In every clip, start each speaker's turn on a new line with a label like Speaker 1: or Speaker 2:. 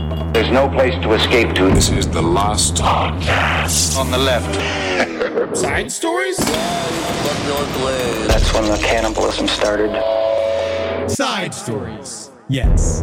Speaker 1: There's no place to escape to.
Speaker 2: This is the last podcast.
Speaker 1: On the left.
Speaker 3: Side stories?
Speaker 1: That's when the cannibalism started.
Speaker 3: Side stories. Yes.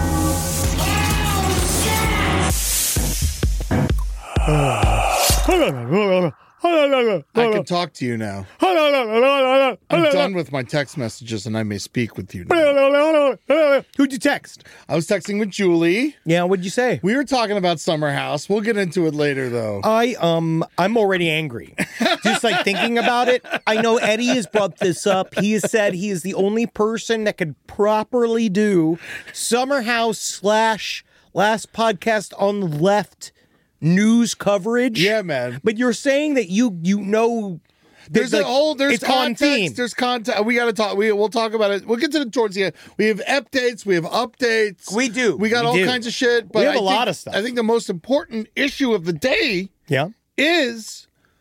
Speaker 4: I can talk to you now. I'm done with my text messages and I may speak with you now.
Speaker 3: Who'd you text?
Speaker 4: I was texting with Julie.
Speaker 3: Yeah, what'd you say?
Speaker 4: We were talking about Summer House. We'll get into it later, though.
Speaker 3: I'm already angry. Just like thinking about it. I know Eddie has brought this up. He has said he is the only person that could properly do Summer House / last podcast on the left news coverage.
Speaker 4: Yeah, man.
Speaker 3: But you're saying that you know
Speaker 4: there's
Speaker 3: like,
Speaker 4: there's
Speaker 3: it's on
Speaker 4: context,
Speaker 3: theme.
Speaker 4: There's context. We got to talk. We'll talk about it. We'll get to it towards the end. We have updates. We have updates.
Speaker 3: We do.
Speaker 4: We got all kinds of shit. But
Speaker 3: we have
Speaker 4: a
Speaker 3: lot of stuff.
Speaker 4: I think the most important issue of the day is,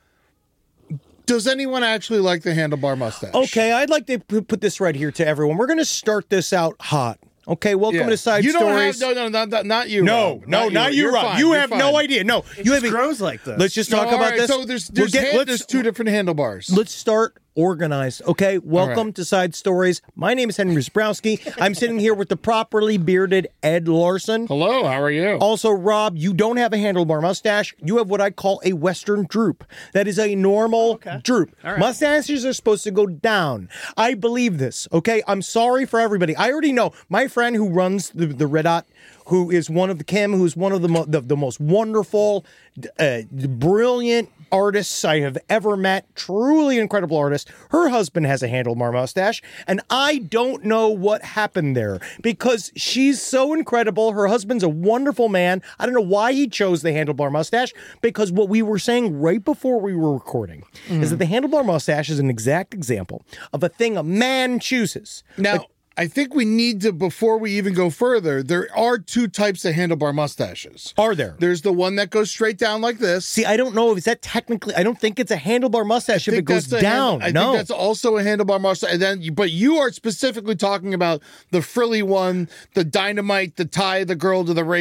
Speaker 4: does anyone actually like the handlebar mustache?
Speaker 3: Okay, I'd like to put this right here to everyone. We're going to start this out hot. Okay, welcome to Side Stories.
Speaker 4: Not you.
Speaker 3: No, not you, Rob. You have no idea. No,
Speaker 5: you have grows like this.
Speaker 3: Let's just talk about this.
Speaker 4: So there's two different handlebars.
Speaker 3: Let's start organized. Okay, welcome to Side Stories. My name is Henry Zabrowski. I'm sitting here with the properly bearded Ed Larson.
Speaker 4: Hello, how are you?
Speaker 3: Also, Rob, you don't have a handlebar mustache. You have what I call a Western droop. That is a normal droop. Right. Mustaches are supposed to go down. I believe this, okay? I'm sorry for everybody. I already know. My friend who runs the Red Hot, who is one of who's one of the most wonderful, brilliant artists I have ever met, truly incredible artist. Her husband has a handlebar mustache, and I don't know what happened there because she's so incredible. Her husband's a wonderful man. I don't know why he chose the handlebar mustache, because what we were saying right before we were recording is that the handlebar mustache is an exact example of a thing a man chooses.
Speaker 4: Now, I think we need to, before we even go further, there are two types of handlebar mustaches.
Speaker 3: Are there?
Speaker 4: There's the one that goes straight down like this.
Speaker 3: See, I don't know. Is that technically, I don't think it's a handlebar mustache if it goes down.
Speaker 4: I think that's also a handlebar mustache. And then, but you are specifically talking about the frilly one, the dynamite, the tie the girl to the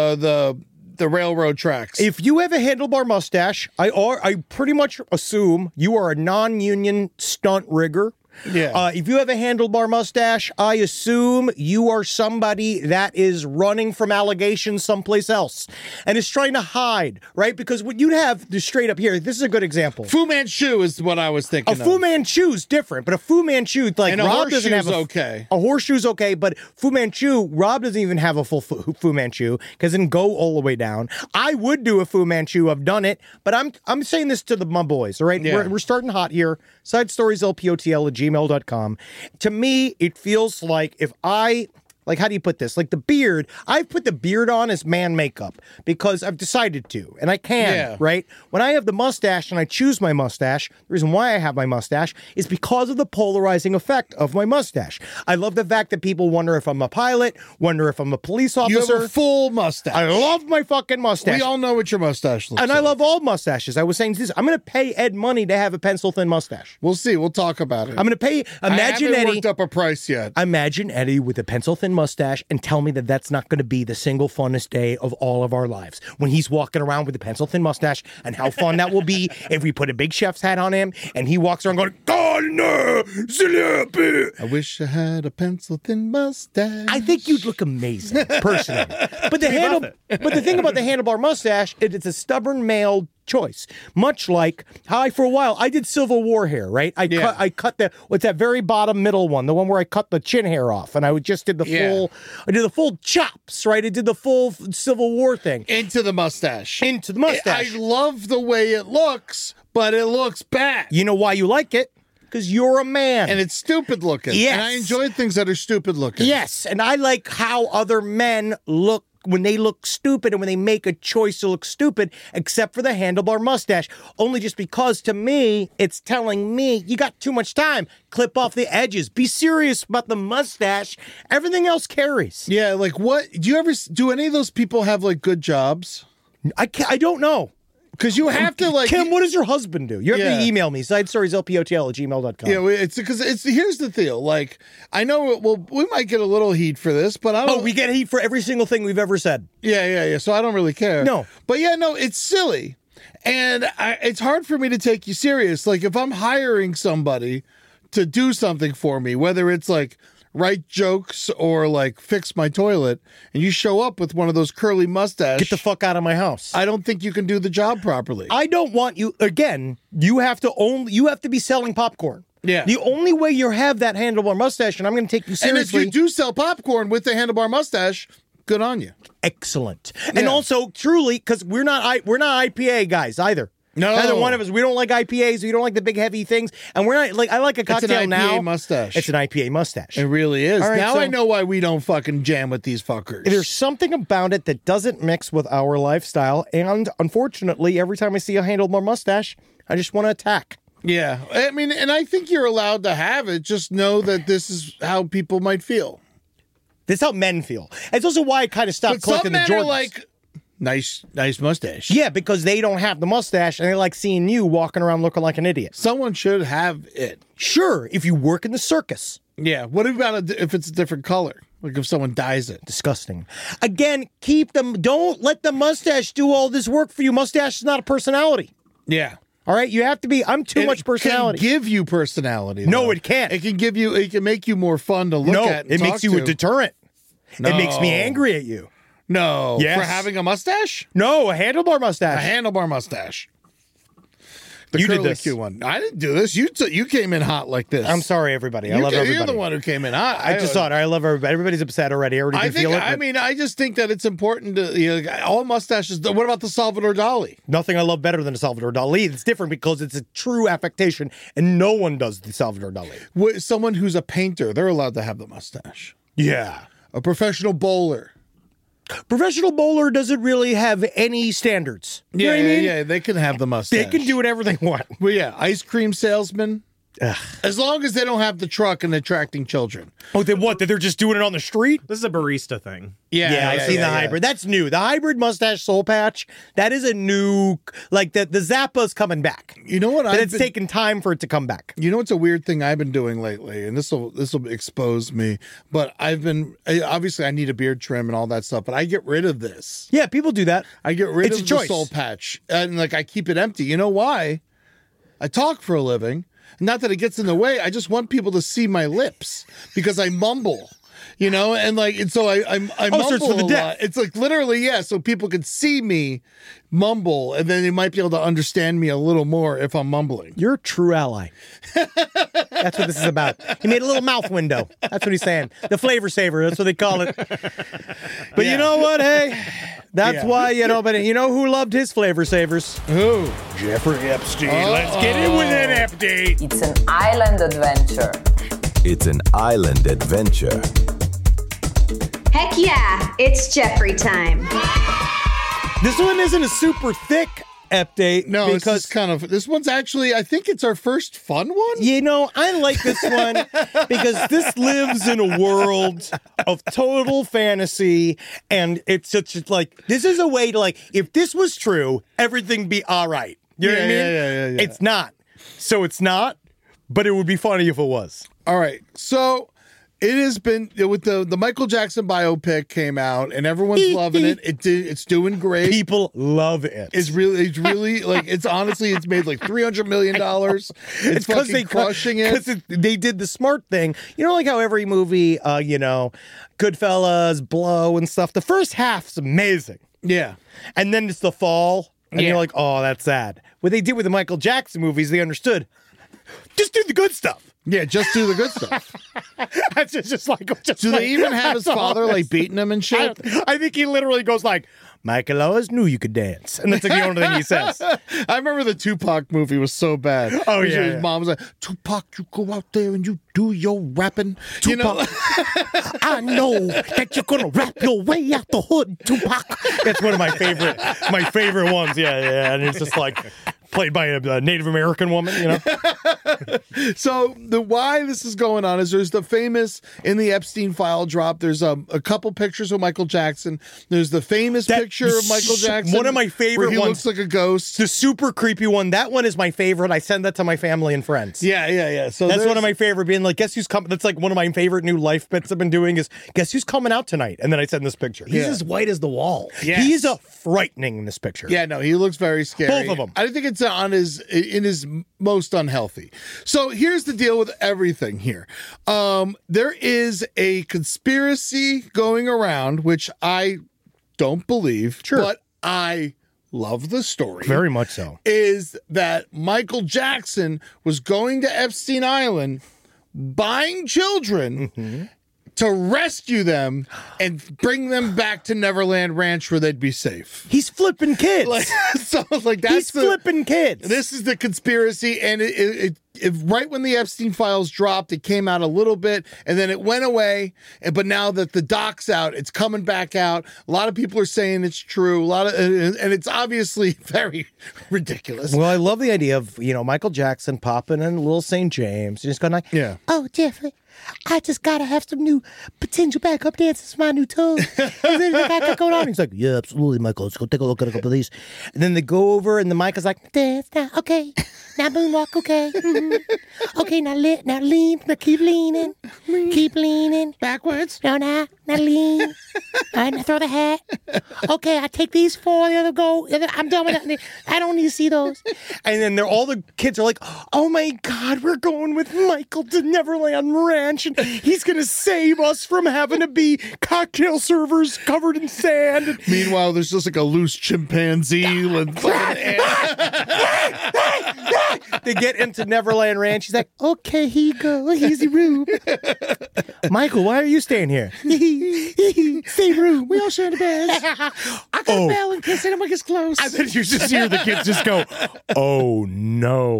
Speaker 4: railroad tracks.
Speaker 3: If you have a handlebar mustache, I pretty much assume you are a non-union stunt rigger.
Speaker 4: Yeah.
Speaker 3: If you have a handlebar mustache, I assume you are somebody that is running from allegations someplace else and is trying to hide, right? Because what you'd have straight up here, this is a good example.
Speaker 4: Fu Manchu is what I was thinking.
Speaker 3: A Fu Manchu's different, but a Fu Manchu, like
Speaker 4: and
Speaker 3: Rob doesn't have
Speaker 4: okay.
Speaker 3: A horseshoe's okay, but Fu Manchu, Rob doesn't even have a full Fu Manchu because it didn't go all the way down. I would do a Fu Manchu. I've done it, but I'm saying this to my boys, all right?
Speaker 4: Yeah.
Speaker 3: We're starting hot here. SideStoriesLPOTL@gmail.com. To me, it feels like if I... Like, how do you put this? Like the beard, I've put the beard on as man makeup because I've decided to, and I can, right? When I have the mustache and I choose my mustache, the reason why I have my mustache is because of the polarizing effect of my mustache. I love the fact that people wonder if I'm a pilot, wonder if I'm a police officer.
Speaker 4: You have a full mustache.
Speaker 3: I love my fucking mustache.
Speaker 4: We all know what your mustache looks like.
Speaker 3: And I love all mustaches. I was saying this, I'm going to pay Ed money to have a pencil-thin mustache.
Speaker 4: We'll see. We'll talk about it.
Speaker 3: I'm going to pay, imagine
Speaker 4: I haven't
Speaker 3: Eddie.
Speaker 4: worked up a price yet.
Speaker 3: Imagine Eddie with a pencil-thin mustache and tell me that that's not going to be the single funnest day of all of our lives when he's walking around with a pencil-thin mustache, and how fun that will be if we put a big chef's hat on him and he walks around going,
Speaker 4: I wish I had a pencil-thin mustache.
Speaker 3: I think you'd look amazing, personally. But the thing about the handlebar mustache is it's a stubborn male choice. Much like how for a while I did Civil War hair, right? I cut what's that very bottom middle one, the one where I cut the chin hair off, and I just did the full chops, right? I did the full Civil War thing
Speaker 4: into the mustache.
Speaker 3: I
Speaker 4: love the way it looks, but it looks bad.
Speaker 3: You know why you like it? Because you're a man.
Speaker 4: And it's stupid looking.
Speaker 3: Yes.
Speaker 4: And I enjoy things that are stupid looking.
Speaker 3: Yes. And I like how other men look when they look stupid and when they make a choice to look stupid, except for the handlebar mustache. Only just because, to me, it's telling me you got too much time. Clip off the edges. Be serious about the mustache. Everything else carries.
Speaker 4: Yeah, like what? Do any of those people have like good jobs?
Speaker 3: I don't know.
Speaker 4: Because you have to like
Speaker 3: Kim, what does your husband do? You have
Speaker 4: Yeah.
Speaker 3: to email me, sidestorieslpotl@gmail.com.
Speaker 4: Yeah, it's here's the deal. Like, I know we might get a little heat for this, but I don't.
Speaker 3: Oh, we get heat for every single thing we've ever said.
Speaker 4: Yeah. So I don't really care.
Speaker 3: No.
Speaker 4: But yeah, no, it's silly. And it's hard for me to take you serious. Like, if I'm hiring somebody to do something for me, whether it's like write jokes or like fix my toilet, and you show up with one of those curly mustache,
Speaker 3: Get the fuck out of my house.
Speaker 4: I don't think you can do the job properly.
Speaker 3: I don't want you, again, you have to be selling popcorn.
Speaker 4: Yeah.
Speaker 3: The only way you have that handlebar mustache, and I'm going to take you
Speaker 4: and if
Speaker 3: seriously.
Speaker 4: you do sell popcorn with the handlebar mustache, good on you.
Speaker 3: Excellent. And
Speaker 4: Yeah.
Speaker 3: also, truly, because we're not IPA guys either.
Speaker 4: No.
Speaker 3: Neither one of us. We don't like IPAs. We don't like the big heavy things. And we're not like, I like a cocktail
Speaker 4: an IPA
Speaker 3: now.
Speaker 4: mustache.
Speaker 3: It's an IPA mustache.
Speaker 4: It really is.
Speaker 3: All right,
Speaker 4: Now
Speaker 3: so-
Speaker 4: I know why we don't fucking jam with these fuckers.
Speaker 3: There's something about it that doesn't mix with our lifestyle. And unfortunately, every time I see a handlebar mustache, I just want to attack.
Speaker 4: Yeah. I mean, and I think you're allowed to have it. Just know that this is how people might feel.
Speaker 3: This is how men feel. It's also why I kind of stopped
Speaker 4: But some
Speaker 3: collecting the
Speaker 4: men
Speaker 3: Jordans.
Speaker 4: are like, nice mustache.
Speaker 3: Yeah, because they don't have the mustache and they like seeing you walking around looking like an idiot.
Speaker 4: Someone should have it.
Speaker 3: Sure, if you work in the circus.
Speaker 4: Yeah. What about if it's a different color? Like if someone dyes it.
Speaker 3: Disgusting. Again, keep them. Don't let the mustache do all this work for you. Mustache is not a personality.
Speaker 4: Yeah.
Speaker 3: All right, you have to be. I'm too much personality.
Speaker 4: It can give you personality.
Speaker 3: No,
Speaker 4: though.
Speaker 3: it can't.
Speaker 4: It can make you more fun to look
Speaker 3: no,
Speaker 4: at. And
Speaker 3: it
Speaker 4: talk
Speaker 3: makes you
Speaker 4: to.
Speaker 3: a deterrent. It makes me
Speaker 4: No.
Speaker 3: angry at you.
Speaker 4: No.
Speaker 3: Yes.
Speaker 4: For having a mustache?
Speaker 3: No, a handlebar
Speaker 4: A
Speaker 3: mustache.
Speaker 4: handlebar mustache. The
Speaker 3: You did
Speaker 4: curly
Speaker 3: this.
Speaker 4: Q one. I didn't do this. You came in hot like this.
Speaker 3: I'm sorry, everybody. I love everybody.
Speaker 4: You're the one who came in hot.
Speaker 3: I just thought I love everybody. Everybody's upset already. I already
Speaker 4: I
Speaker 3: can
Speaker 4: think.
Speaker 3: feel it.
Speaker 4: I
Speaker 3: but
Speaker 4: mean, I just think that it's important to all mustaches. What about the Salvador Dali?
Speaker 3: nothing I love better than a Salvador Dali. It's different because it's a true affectation, and no one does the Salvador Dali.
Speaker 4: Someone who's a painter, they're allowed to have the mustache.
Speaker 3: Yeah.
Speaker 4: A professional bowler.
Speaker 3: Professional bowler doesn't really have any standards. You know what I mean?
Speaker 4: Yeah. They can have the mustache.
Speaker 3: They can do whatever they want.
Speaker 4: Well, yeah, ice cream salesman. As long as they don't have the truck and attracting children.
Speaker 3: Oh, they what? That they're just doing it on the street?
Speaker 5: This is a barista thing.
Speaker 3: Yeah, I've seen the hybrid. That's new. The hybrid mustache soul patch, that is a new, like the Zappa's coming back.
Speaker 4: You know what?
Speaker 3: But it's taken time for it to come back.
Speaker 4: You know what's a weird thing I've been doing lately, and this will expose me. But obviously I need a beard trim and all that stuff. But I get rid of this.
Speaker 3: Yeah, people do that.
Speaker 4: I get rid
Speaker 3: It's
Speaker 4: of
Speaker 3: a
Speaker 4: the
Speaker 3: choice.
Speaker 4: soul patch, and like I keep it empty. You know why? I talk for a living. Not that it gets in the way. I just want people to see my lips because I mumble. And so I mumble
Speaker 3: so it's for the
Speaker 4: a
Speaker 3: deaf.
Speaker 4: lot. It's like literally, yeah, so people can see me mumble, and then they might be able to understand me a little more if I'm mumbling.
Speaker 3: You're a true ally. That's what this is about. He made a little mouth window. That's what he's saying. The flavor saver. That's what they call it. But you know what? Hey, that's why, but you know who loved his flavor savers?
Speaker 4: Who?
Speaker 3: Jeffrey Epstein. Let's get in with an update.
Speaker 6: It's an island adventure.
Speaker 7: It's an island adventure.
Speaker 8: Heck yeah, it's Jeffrey time.
Speaker 3: This one isn't a super thick update.
Speaker 4: No,
Speaker 3: because
Speaker 4: this one's actually, I think it's our first fun one.
Speaker 3: I like this one because this lives in a world of total fantasy, and it's such like this is a way to like if this was true, everything be all right. You know what I mean?
Speaker 4: Yeah.
Speaker 3: It's not, so it's not, but it would be funny if it was.
Speaker 4: All right, so it has been with the Michael Jackson biopic came out, and everyone's loving it. It's doing great.
Speaker 3: People love it.
Speaker 4: It's really like it's made like $300 million. It's fucking crushing it.
Speaker 3: Because they did the smart thing. Like how every movie, Goodfellas, Blow, and stuff. The first half's amazing,
Speaker 4: Yeah.
Speaker 3: and then it's the fall, and
Speaker 4: Yeah.
Speaker 3: you're like, oh, that's sad. What they did with the Michael Jackson movies, they understood. Just do the good stuff.
Speaker 4: Yeah, just do the good stuff.
Speaker 3: That's just like.
Speaker 4: Do they even have his father like beating him and shit?
Speaker 3: I think he literally goes like, Michael always knew you could dance, and that's like the only thing he says.
Speaker 4: I remember the Tupac movie was so bad.
Speaker 3: Oh, yeah,
Speaker 4: His
Speaker 3: yeah.
Speaker 4: mom was like, Tupac, you go out there and you do your rapping.
Speaker 3: Tupac, I know that you're gonna rap your way out the hood, Tupac. That's one of my favorite ones. Yeah, and it's just like played by a Native American woman, you know?
Speaker 4: So why this is going on is there's the famous, in the Epstein file drop, there's a couple pictures of Michael Jackson. There's the famous picture of Michael Jackson.
Speaker 3: One of my favorite
Speaker 4: where he
Speaker 3: ones.
Speaker 4: looks like a ghost.
Speaker 3: The super creepy one. That one is my favorite. I send that to my family and friends.
Speaker 4: Yeah. So
Speaker 3: that's one of my favorite, being like, guess who's coming? That's like one of my favorite new life bits I've been doing is, guess who's coming out tonight? And then I send this picture.
Speaker 5: He's as white as the wall.
Speaker 4: Yes.
Speaker 3: He's frightening in this picture.
Speaker 4: Yeah, no, he looks very scary.
Speaker 3: Both of them.
Speaker 4: I think it's in his most unhealthy. So here's the deal with everything here. There is a conspiracy going around, which I don't believe, but I love the story.
Speaker 3: Very much so.
Speaker 4: Is that Michael Jackson was going to Epstein Island, buying children to rescue them and bring them back to Neverland Ranch where they'd be safe.
Speaker 3: He's flipping kids.
Speaker 4: He's
Speaker 3: flipping kids.
Speaker 4: This is the conspiracy, and it right when the Epstein files dropped, it came out a little bit, and then it went away. But now that the doc's out, it's coming back out. A lot of people are saying it's true. And it's obviously very ridiculous.
Speaker 3: Well, I love the idea of Michael Jackson popping in Little St. James and just going like, "Oh, Jeffrey, I just gotta have some new potential backup dancers for my new tour. Is there anything I got going on?" He's like, "Yeah, absolutely, Michael. Let's go take a look at a couple of these." And then they go over, and the mic is like, "Dance now, okay. Now moonwalk, okay. Okay, now lean. Now keep leaning. Keep leaning backwards. Now lean. All right, now throw the hat. Okay, I take these 4. The other go. I'm done with that. I don't need to see those." And then all the kids are like, "Oh my God, we're going with Michael to Neverland Ranch, and he's gonna save us from having to be cocktail servers covered in sand."
Speaker 4: Meanwhile, there's just like a loose chimpanzee and
Speaker 3: They get into Neverland Ranch. He's like, "Okay, here you go. Here's the room." "Michael, why are you staying here?" "Same room. We all share the bed." "I got a bell in case anyone gets close." I bet you just hear the kids just go, "Oh no."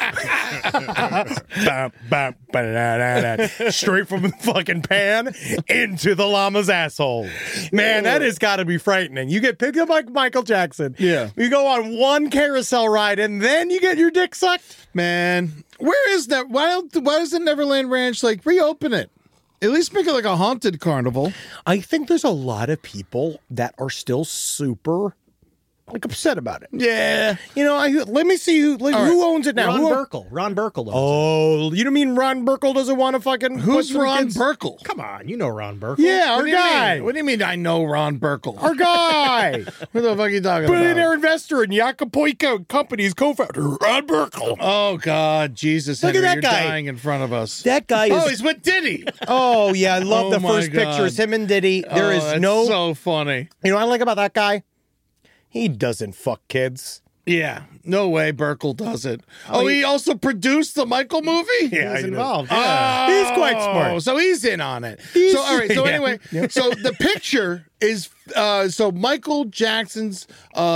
Speaker 3: Straight from the fucking pan into the llama's asshole. Man, that has got to be frightening. You get picked up like Michael Jackson.
Speaker 4: Yeah.
Speaker 3: You go on one carousel ride and then you get your dick sucked.
Speaker 4: Man, where is that? Why doesn't Neverland Ranch reopen it? At least make it like a haunted carnival.
Speaker 3: I think there's a lot of people that are still super upset about it.
Speaker 4: Yeah.
Speaker 3: Let me see who owns it now.
Speaker 5: Ron Burkle.
Speaker 3: Oh, you don't mean Ron Burkle doesn't want to fucking...
Speaker 4: Who's Ron Burkle?
Speaker 5: Come on, you know Ron Burkle.
Speaker 3: Yeah, our guy.
Speaker 4: What do you mean I know Ron Burkle?
Speaker 3: Our guy.
Speaker 4: What the fuck are you talking about?
Speaker 3: Billionaire investor and Acapulco Company's co-founder, Ron Burkle.
Speaker 4: Oh, God, Jesus.
Speaker 3: Look
Speaker 4: Henry,
Speaker 3: at that guy.
Speaker 4: You're dying in front of us.
Speaker 3: That guy is...
Speaker 4: Oh, he's with Diddy.
Speaker 3: Oh, yeah, I love the
Speaker 4: my
Speaker 3: first
Speaker 4: God.
Speaker 3: picture. It's him and Diddy. There is
Speaker 4: that's
Speaker 3: no...
Speaker 4: so funny.
Speaker 3: You know what I like about that guy? He doesn't fuck kids.
Speaker 4: Yeah, no way Burkle does it. He also produced the Michael movie?
Speaker 3: Yeah,
Speaker 5: He's
Speaker 3: I know.
Speaker 5: involved.
Speaker 3: He's quite smart.
Speaker 4: So he's in on it.
Speaker 3: He's-
Speaker 4: All right. So
Speaker 3: yeah.
Speaker 4: anyway, so the picture is so Michael Jackson's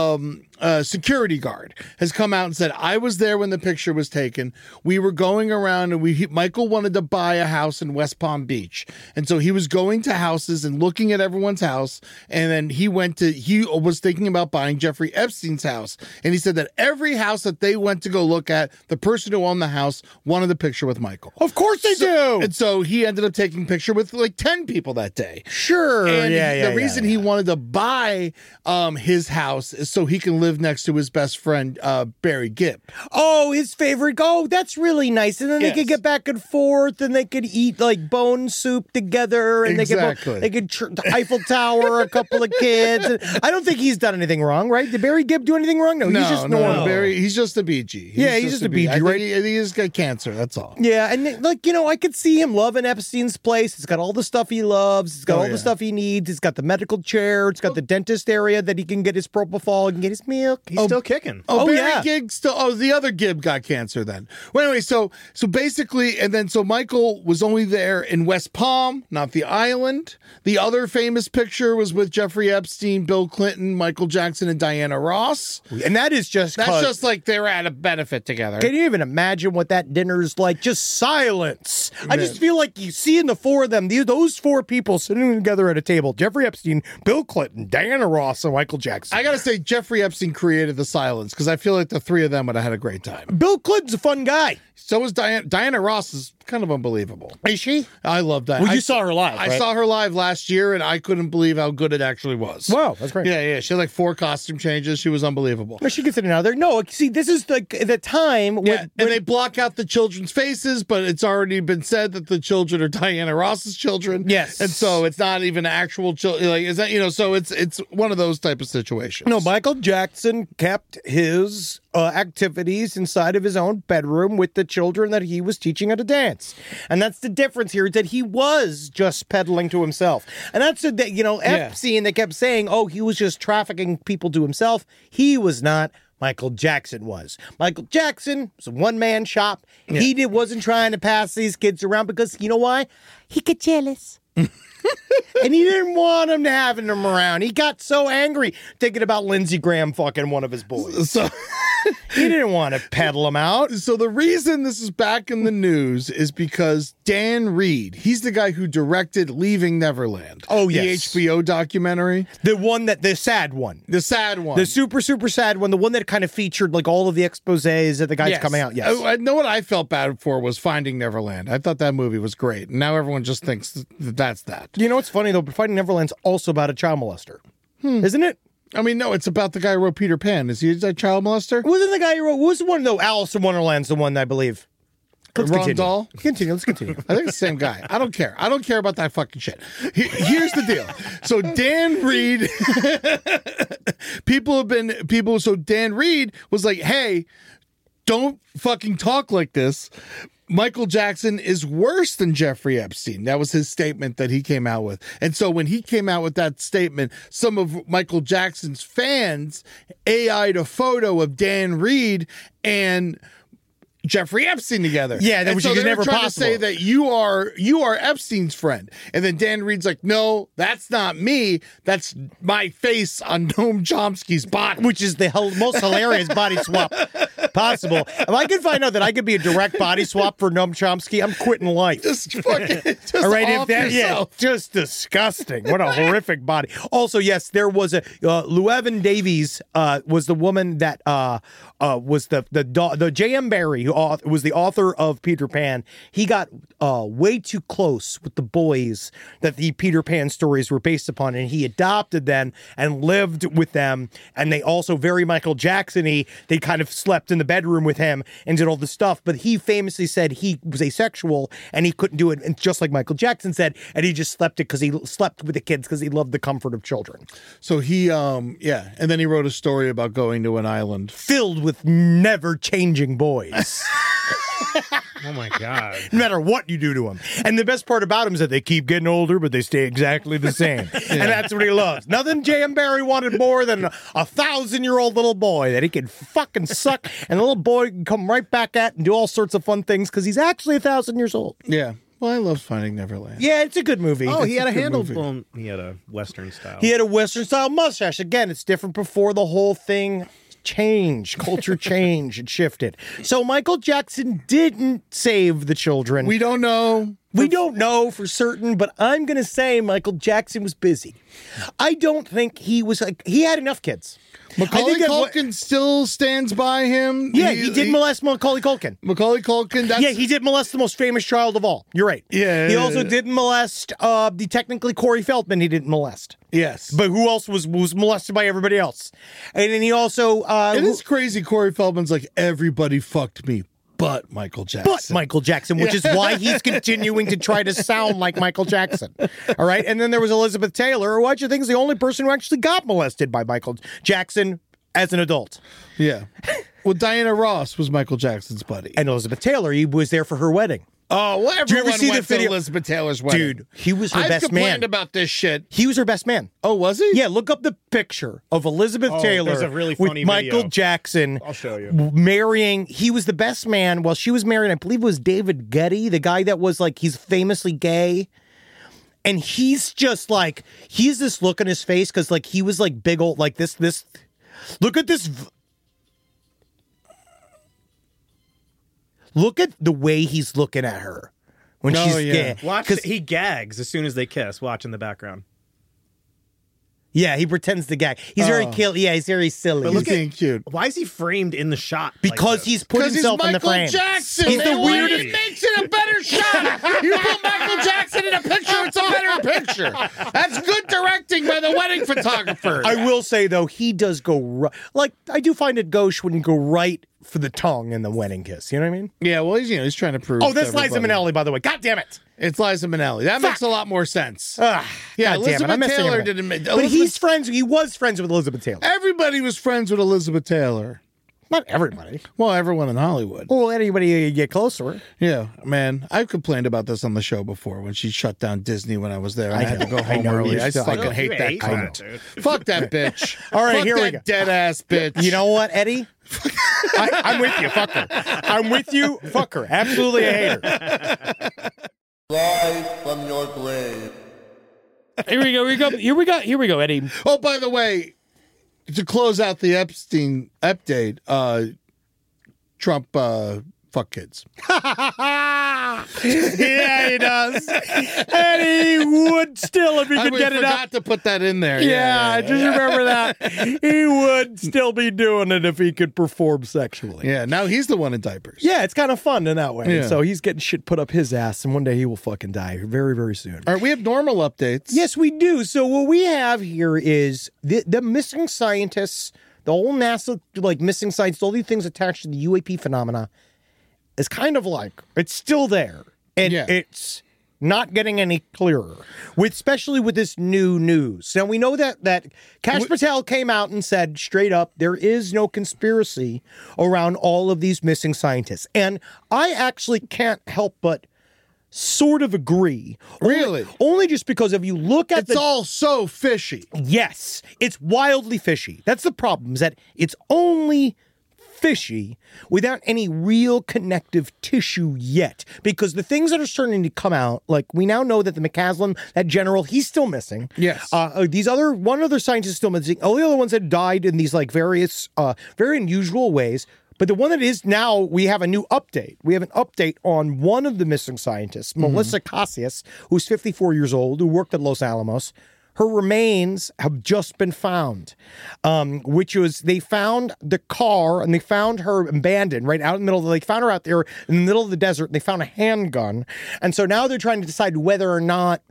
Speaker 4: security guard has come out and said, "I was there when the picture was taken. We were going around and Michael wanted to buy a house in West Palm Beach. And so he was going to houses and looking at everyone's house. And then he was thinking about buying Jeffrey Epstein's house. And he said that every house that they went to go look at, the person who owned the house wanted a picture with Michael.
Speaker 3: Of course they do.
Speaker 4: And so he ended up taking a picture with 10 people that day.
Speaker 3: Sure.
Speaker 4: And the reason
Speaker 3: yeah.
Speaker 4: he wanted to buy his house is so he can live next to his best friend, Barry Gibb.
Speaker 3: Oh, his favorite. Oh, that's really nice. And then
Speaker 4: Yes.
Speaker 3: they could get back and forth, and they could eat bone soup together, and
Speaker 4: Exactly.
Speaker 3: they could the Eiffel Tower a couple of kids. And I don't think he's done anything wrong, right? Did Barry Gibb do anything wrong? No, he's just normal.
Speaker 4: Barry, he's just a BG.
Speaker 3: He's just a BG,
Speaker 4: I think
Speaker 3: right?
Speaker 4: He just got cancer. That's all.
Speaker 3: Yeah, and I could see him loving Epstein's place. It's got all the stuff he loves. It's got all the stuff he needs. It's got the medical chair. It's got the dentist area that he can get his propofol and get his milk.
Speaker 5: He's still kicking.
Speaker 4: Oh, Barry
Speaker 3: yeah.
Speaker 4: Gibb still. Oh, the other Gibb got cancer then. Well, anyway, so basically, and then so Michael was only there in West Palm, not the island. The other famous picture was with Jeffrey Epstein, Bill Clinton, Michael Jackson, and Diana Ross.
Speaker 3: And that is just
Speaker 4: That's just like they were at a benefit together.
Speaker 3: Can you even imagine what that dinner's like? Just silence. I just feel like you see in the four of them, those four people sitting together at a table, Jeffrey Epstein, Bill Bill Clinton, Diana Ross, and Michael Jackson.
Speaker 4: I gotta say, Jeffrey Epstein created the silence because I feel like the three of them would have had a great time.
Speaker 3: Bill Clinton's a fun guy.
Speaker 4: So is Diana. Diana Ross is kind of unbelievable.
Speaker 3: Is she?
Speaker 4: I love Diana.
Speaker 3: Well, you saw her live,
Speaker 4: I
Speaker 3: right?
Speaker 4: saw her live last year, and I couldn't believe how good it actually was.
Speaker 3: Wow, that's great.
Speaker 4: Yeah. She had like 4 costume changes. She was unbelievable.
Speaker 3: No, she gets it another. No, see, this is the time when,
Speaker 4: Yeah, and they block out the children's faces, but it's already been said that the children are Diana Ross's children.
Speaker 3: Yes.
Speaker 4: And so it's not even actual children. Like, is that, so it's one of those type of situations.
Speaker 3: No, Michael Jackson kept his activities inside of his own bedroom with the children that he was teaching how to dance. And that's the difference here, is that he was just peddling to himself. And that's Epstein that kept saying, oh, he was just trafficking people to himself. He was not. Michael Jackson was. Michael Jackson was a one-man shop. Yeah. He wasn't trying to pass these kids around because, you know why? He got jealous. And he didn't want him to having them around. He got so angry thinking about Lindsey Graham fucking one of his boys.
Speaker 4: So
Speaker 3: he didn't want to peddle him out.
Speaker 4: So the reason this is back in the news is because Dan Reed, he's the guy who directed Leaving Neverland.
Speaker 3: Oh, yes.
Speaker 4: The HBO documentary.
Speaker 3: The sad one.
Speaker 4: The sad one.
Speaker 3: The super, super sad one. The one that kind of featured like all of the exposés that the guys coming out. Yes.
Speaker 4: I know what I felt bad for was Finding Neverland. I thought that movie was great. And now everyone just thinks that that's that.
Speaker 3: You know what's funny though? Finding Neverland's also about a child molester. Isn't it?
Speaker 4: I mean, no, it's about the guy who wrote Peter Pan. Is he a child molester?
Speaker 3: Wasn't the guy who wrote... What was the one, though? Alice in Wonderland's the one, I believe.
Speaker 4: Ron Dahl?
Speaker 3: Let's continue.
Speaker 4: I think it's the same guy. I don't care. I don't care about that fucking shit. Here's the deal. So Dan Reed... So Dan Reed was like, hey, don't fucking talk like this. Michael Jackson is worse than Jeffrey Epstein. That was his statement that he came out with. And so when he came out with that statement, some of Michael Jackson's fans AI'd a photo of Dan Reed and Jeffrey Epstein together.
Speaker 3: Yeah, that was never
Speaker 4: trying
Speaker 3: possible.
Speaker 4: to say that you are Epstein's friend. And then Dan Reed's like, no, that's not me. That's my face on Noam Chomsky's body.
Speaker 3: Which is the most hilarious body swap possible. If I could find out that I could be a direct body swap for Noam Chomsky, I'm quitting life.
Speaker 4: Just fucking
Speaker 3: all right,
Speaker 4: off yourself.
Speaker 3: Just disgusting. What a horrific body. Also, yes, there was a Llewellyn Davies was the woman that was the J.M. Barrie, who was the author of Peter Pan. He got way too close with the boys that the Peter Pan stories were based upon, and he adopted them and lived with them. And they also, very Michael Jackson-y, they kind of slept in the bedroom with him and did all this stuff. But he famously said he was asexual and he couldn't do it, and just like Michael Jackson said, and he just slept with the kids because he loved the comfort of children.
Speaker 4: So he, and then he wrote a story about going to an island
Speaker 3: filled with never-changing boys.
Speaker 5: Oh my God.
Speaker 3: No matter what you do to them. And the best part about them is that they keep getting older, but they stay exactly the same. And that's what he loves. Nothing J.M. Barrie wanted more than a 1,000-year-old little boy that he can fucking suck, and the little boy can come right back at and do all sorts of fun things because he's actually 1,000 years old.
Speaker 4: Yeah. Well, I love Finding Neverland.
Speaker 3: Yeah, it's a good movie.
Speaker 5: Oh, he had a
Speaker 3: handle.
Speaker 5: Well, he had a Western style.
Speaker 3: He had a Western style mustache. Again, it's different before the whole thing changed. Culture changed and shifted. So Michael Jackson didn't save the children.
Speaker 4: We don't know.
Speaker 3: We don't know for certain, but I'm going to say Michael Jackson was busy. I don't think he had enough kids.
Speaker 4: Macaulay Culkin still stands by him.
Speaker 3: Yeah, he did molest Macaulay Culkin.
Speaker 4: Macaulay Culkin.
Speaker 3: He did molest the most famous child of all. You're right.
Speaker 4: Yeah.
Speaker 3: He also did molest technically Corey Feldman. He didn't molest.
Speaker 4: Yes.
Speaker 3: But who else was molested by everybody else? And then he also...
Speaker 4: it is crazy. Corey Feldman's like, everybody fucked me. But Michael Jackson.
Speaker 3: Which is why he's continuing to try to sound like Michael Jackson. All right? And then there was Elizabeth Taylor, who I actually think is the only person who actually got molested by Michael Jackson as an adult.
Speaker 4: Yeah. Well, Diana Ross was Michael Jackson's buddy.
Speaker 3: And Elizabeth Taylor, he was there for her wedding.
Speaker 4: Oh, well, everyone
Speaker 3: Did you ever see
Speaker 4: went
Speaker 3: the video?
Speaker 4: to Elizabeth Taylor's wedding.
Speaker 3: Dude, he was her
Speaker 4: I've
Speaker 3: best man.
Speaker 4: I've complained about this shit.
Speaker 3: He was her best man.
Speaker 4: Oh, was he?
Speaker 3: Yeah, look up the picture of Elizabeth Taylor
Speaker 5: there's a really
Speaker 3: with
Speaker 5: funny
Speaker 3: Michael
Speaker 5: video.
Speaker 3: Jackson.
Speaker 5: I'll show you.
Speaker 3: Marrying. He was the best man while she was married. I believe it was David Getty, the guy that was like, he's famously gay. And he's just like, he's this look on his face because like he was like big old, like this. Look at this. Look at the way he's looking at her when she's gay.
Speaker 5: Watch, he gags as soon as they kiss. Watch in the background.
Speaker 3: Yeah, he pretends to gag. He's very cute. Yeah, he's very silly.
Speaker 4: He's being cute.
Speaker 5: Why is he framed in the shot?
Speaker 3: Because he's put himself in the frame.
Speaker 4: Because he's Michael Jackson.
Speaker 3: He's the weirdest.
Speaker 4: It makes it a better shot. You put Michael Jackson in a picture, it's a better picture. That's good directing by the wedding photographer.
Speaker 3: I will say, though, he does go like, I do find it gauche when you go right for the tongue in the wedding kiss. You know what I mean?
Speaker 4: Yeah, well, he's trying to prove.
Speaker 3: Oh, that's Liza Minnelli, by the way. God damn it.
Speaker 4: It's Liza Minnelli. That makes a lot more sense.
Speaker 3: Yeah,
Speaker 4: Elizabeth Taylor didn't.
Speaker 3: But he was friends with Elizabeth Taylor.
Speaker 4: Everybody was friends with Elizabeth Taylor.
Speaker 3: Not everybody.
Speaker 4: Well, everyone in Hollywood.
Speaker 3: Well, anybody you get closer.
Speaker 4: Yeah, man. I've complained about this on the show before when she shut down Disney when I was there. I had to go home early. I fucking hate that cunt. Fuck that bitch.
Speaker 3: All right,
Speaker 4: Fuck
Speaker 3: here
Speaker 4: that
Speaker 3: we go.
Speaker 4: Dead ass bitch.
Speaker 3: You know what, Eddie? I'm with you. Fuck her. I'm with you. Fuck her. Absolutely a hater.
Speaker 9: Rise from your grave.
Speaker 3: Here we go, Eddie.
Speaker 4: Oh, by the way, to close out the Epstein update, Trump fuck kids.
Speaker 3: Yeah, he does. And he would still if he could get it out.
Speaker 4: I forgot to put that in there.
Speaker 3: Yeah, just remember that. He would still be doing it if he could perform sexually.
Speaker 4: Yeah, now he's the one in diapers.
Speaker 3: Yeah, it's kind of fun in that way.
Speaker 4: Yeah.
Speaker 3: So he's getting shit put up his ass, and one day he will fucking die very, very soon.
Speaker 4: All right, we have normal updates.
Speaker 3: Yes, we do. So what we have here is the missing scientists, the whole NASA, like, missing scientists, all these things attached to the UAP phenomena is kind of like, it's still there. And it's not getting any clearer, especially with this new news. Now, we know that Kash Patel came out and said straight up, there is no conspiracy around all of these missing scientists. And I actually can't help but sort of agree.
Speaker 4: Really?
Speaker 3: Only just because if you look at
Speaker 4: it's all so fishy.
Speaker 3: Yes, it's wildly fishy. That's the problem, is that it's only fishy without any real connective tissue yet. Because the things that are starting to come out, like we now know that the McCaslin, that general, he's still missing.
Speaker 4: Yes.
Speaker 3: One other scientist is still missing. All the other ones that died in these like various, very unusual ways. But the one that is now, we have a new update. We have an update on one of the missing scientists, Melissa Casillas, who's 54 years old, who worked at Los Alamos. Her remains have just been found, which was, they found the car and they found her abandoned right out in the middle of they found her out there in the middle of the desert. And they found a handgun. And so now they're trying to decide whether or not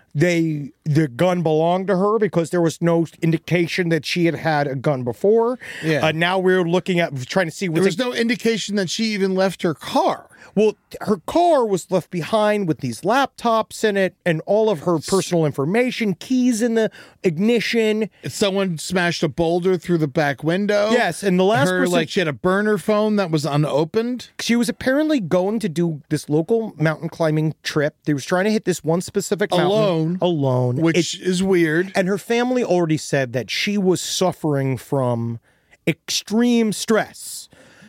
Speaker 3: the gun belonged to her, because there was no indication that she had a gun before.
Speaker 4: Yeah.
Speaker 3: Now we're looking at trying to see.
Speaker 4: There was no indication that she even left her car.
Speaker 3: Well, her car was left behind with these laptops in it and all of her personal information, keys in the ignition.
Speaker 4: Someone smashed a boulder through the back window.
Speaker 3: Yes, and the last person,
Speaker 4: like, she had a burner phone that was unopened.
Speaker 3: She was apparently going to do this local mountain climbing trip. They was trying to hit this one specific mountain alone,
Speaker 4: which is weird.
Speaker 3: And her family already said that she was suffering from extreme stress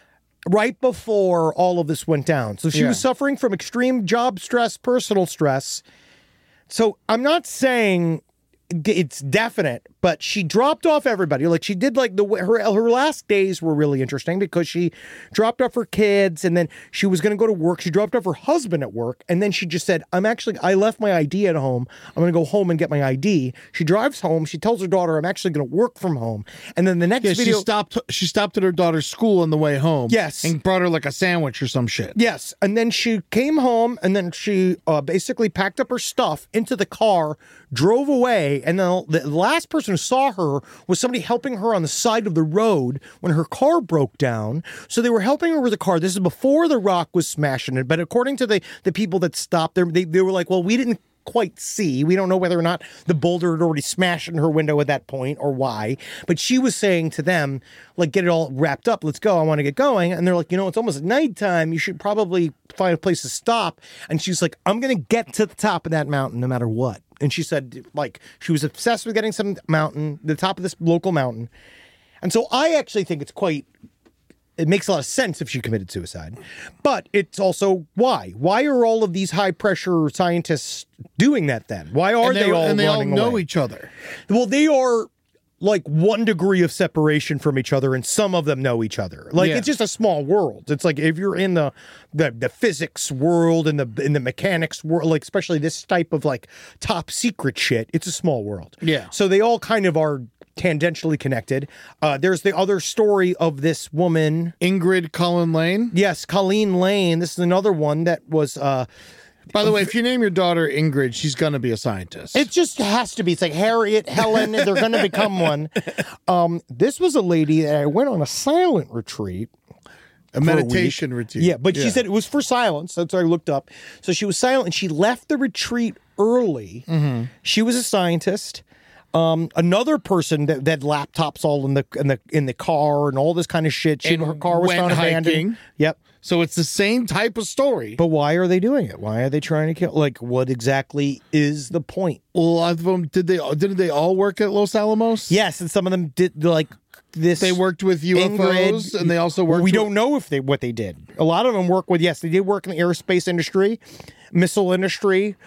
Speaker 3: right before all of this went down. So she was suffering from extreme job stress, personal stress. So I'm not saying it's definite, but she dropped off everybody. Like, she did, like, her last days were really interesting because she dropped off her kids and then she was going to go to work. She dropped off her husband at work and then she just said, I left my ID at home. I'm going to go home and get my ID. She drives home. She tells her daughter, I'm actually going to work from home. And then the next video,
Speaker 4: she stopped at her daughter's school on the way home.
Speaker 3: Yes.
Speaker 4: And brought her like a sandwich or some shit.
Speaker 3: Yes. And then she came home and then she basically packed up her stuff into the car, drove away. And then the last person who saw her was somebody helping her on the side of the road when her car broke down. So they were helping her with the car. This is before the rock was smashing it. But according to the people that stopped there, they were like, well, we didn't quite see. We don't know whether or not the boulder had already smashed in her window at that point or why. But she was saying to them, like, get it all wrapped up. Let's go. I want to get going. And they're like, it's almost nighttime. You should probably find a place to stop. And she's like, I'm going to get to the top of that mountain no matter what. And she said, like, she was obsessed with getting some mountain, the top of this local mountain. And so I actually think it makes a lot of sense if she committed suicide. But it's also why? Why are all of these high pressure scientists doing that then? Why are they all running away?
Speaker 4: And they all know each other.
Speaker 3: Well, they are like 1 degree of separation from each other, and some of them know each other. Like it's just a small world. It's like if you're in the physics world and the mechanics world, like especially this type of like top secret shit, it's a small world.
Speaker 4: Yeah.
Speaker 3: So they all kind of are tangentially connected. There's the other story of this woman,
Speaker 4: Ingrid Colleen Lane.
Speaker 3: Yes, Colleen Lane. This is another one that was.
Speaker 4: By the way, if you name your daughter Ingrid, she's going to be a scientist.
Speaker 3: It just has to be. It's like Harriet, Helen, they're going to become one. This was a lady that I went on a silent retreat.
Speaker 4: A meditation retreat.
Speaker 3: Yeah, but she said it was for silence. That's what I looked up. So she was silent, and she left the retreat early. Mm-hmm. She was a scientist. Another person that had laptops all in the car and all this kind of shit. Her car was found abandoned.
Speaker 4: Hiking.
Speaker 3: Yep.
Speaker 4: So it's the same type of story.
Speaker 3: But why are they doing it? Why are they trying to kill? Like, what exactly is the point?
Speaker 4: Well, a lot of them didn't they all work at Los Alamos?
Speaker 3: Yes, and some of them did like this.
Speaker 4: They worked with UFOs,
Speaker 3: Ingrid,
Speaker 4: and they also worked.
Speaker 3: We don't know if what they did. A lot of them work with. Yes, they did work in the aerospace industry, missile industry.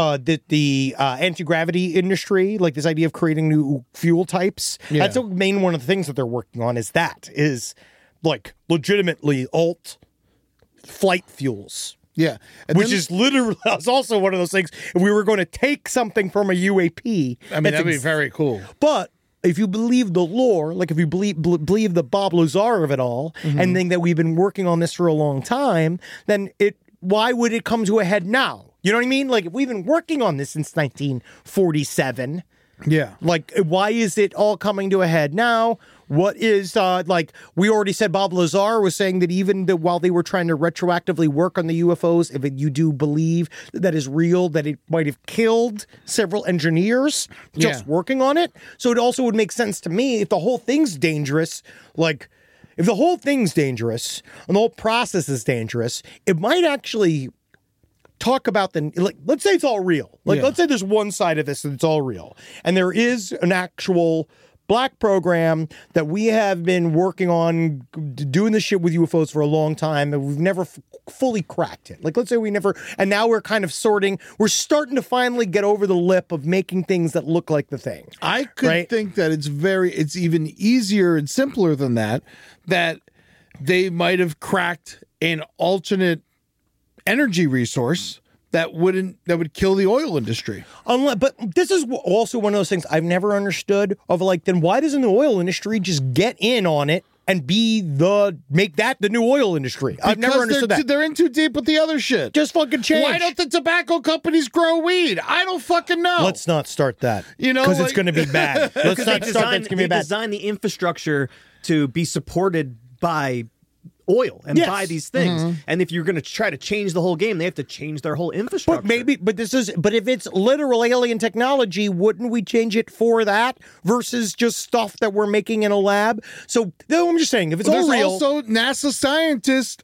Speaker 3: The anti-gravity industry, like this idea of creating new fuel types. Yeah. That's the main one of the things that they're working on is like legitimately alt flight fuels.
Speaker 4: Yeah.
Speaker 3: Which is literally also one of those things. If we were going to take something from a UAP.
Speaker 4: I mean, that'd be very cool.
Speaker 3: But if you believe the lore, like if you believe the Bob Lazar of it all, and think that we've been working on this for a long time, then why would it come to a head now? You know what I mean? Like, if we've been working on this since 1947, like, why is it all coming to a head now? What is, like, we already said Bob Lazar was saying that even while they were trying to retroactively work on the UFOs, if you do believe that is real, that it might have killed several engineers just working on it. So it also would make sense to me if the whole thing's dangerous, like, if the whole thing's dangerous and the whole process is dangerous, it might actually talk about let's say it's all real. Let's say there's one side of this and it's all real. And there is an actual black program that we have been working on doing this shit with UFOs for a long time and we've never fully cracked it. Like, let's say we never, and now we're kind of we're starting to finally get over the lip of making things that look like the thing.
Speaker 4: I could think that it's even easier and simpler than that they might have cracked an alternate energy resource that would kill the oil industry.
Speaker 3: But this is also one of those things I've never understood of, like, then why doesn't the oil industry just get in on it and make that the new oil industry? I've never understood that.
Speaker 4: They're in too deep with the other shit.
Speaker 3: Just fucking change.
Speaker 4: Why don't the tobacco companies grow weed? I don't fucking know.
Speaker 3: Let's not start that. Because it's going to be bad. Let's not start that. It's going to be bad.
Speaker 5: They design the infrastructure to be supported by oil and buy these things. And if you're going to try to change the whole game, they have to change their whole infrastructure.
Speaker 3: But if it's literal alien technology, wouldn't we change it for that versus just stuff that we're making in a lab? So I'm just saying, if it's all real.
Speaker 4: There's also NASA scientist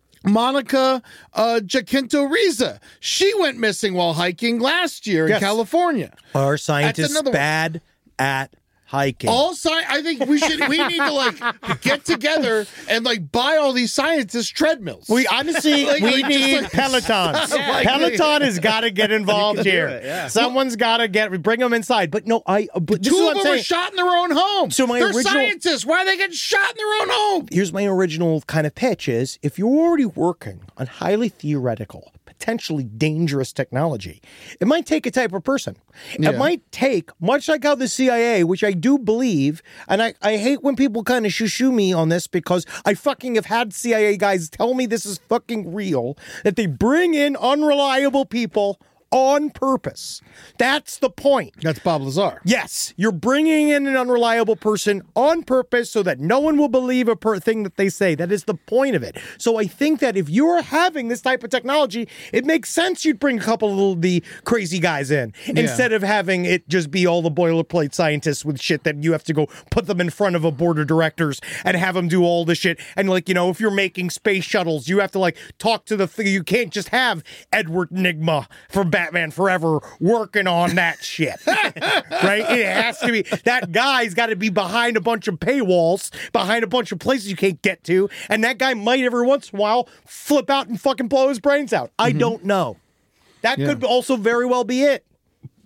Speaker 4: Monica Jacinto Riza. She went missing while hiking last year in California.
Speaker 3: Are scientists bad at hiking?
Speaker 4: I think we need to like get together and like buy all these scientists treadmills.
Speaker 3: We honestly we need Pelotons. Peloton has got to get involved here. Someone's got to bring them inside. But no, but this
Speaker 4: two of them were shot in their own home. So they're scientists. Why are they getting shot in their own home?
Speaker 3: Here's my original kind of pitch: is if you're already working on highly theoretical, potentially dangerous technology, it might take a type of person. It might take, much like how the CIA, which I do believe, and I hate when people kind of shoo me on this because I fucking have had CIA guys tell me this is fucking real, that they bring in unreliable people on purpose. That's the point.
Speaker 4: That's Bob Lazar.
Speaker 3: Yes, you're bringing in an unreliable person on purpose so that no one will believe a thing that they say. That is the point of it. So I think that if you're having this type of technology, it makes sense you'd bring a couple of the crazy guys in instead of having it just be all the boilerplate scientists with shit that you have to go put them in front of a board of directors and have them do all this shit. And like, if you're making space shuttles, you have to like talk to you can't just have Edward Nygma from Batman Forever working on that shit, right? It has to be, that guy's got to be behind a bunch of paywalls, behind a bunch of places you can't get to, and that guy might every once in a while flip out and fucking blow his brains out. I don't know. That could also very well be it.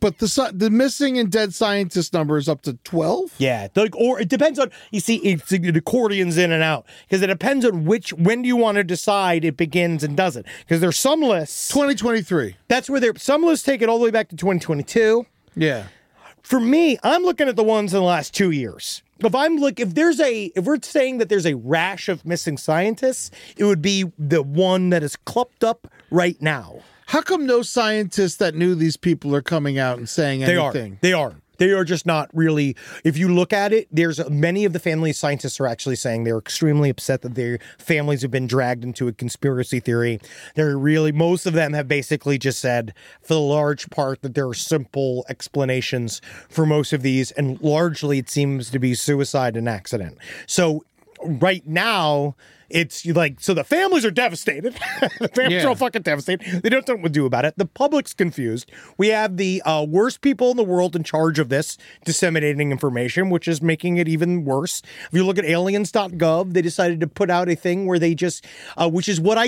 Speaker 4: But the missing and dead scientist number is up to 12?
Speaker 3: Yeah, or it depends on, you see, the accordion's in and out, because it depends on when do you want to decide it begins and doesn't. Because there's some lists.
Speaker 4: 2023.
Speaker 3: That's where some lists take it all the way back to 2022.
Speaker 4: Yeah.
Speaker 3: For me, I'm looking at the ones in the last 2 years. If we're saying that there's a rash of missing scientists, it would be the one that is clumped up right now.
Speaker 4: How come no scientists that knew these people are coming out and saying anything?
Speaker 3: They are just not really. If you look at it, there's many of the family scientists are actually saying they're extremely upset that their families have been dragged into a conspiracy theory. Most of them have basically just said, for the large part, that there are simple explanations for most of these, and largely it seems to be suicide and accident. So right now, it's like, so the families are devastated. The families are all fucking devastated. They don't know what to do about it. The public's confused. We have the worst people in the world in charge of this, disseminating information, which is making it even worse. If you look at aliens.gov, they decided to put out a thing where they just, which is what I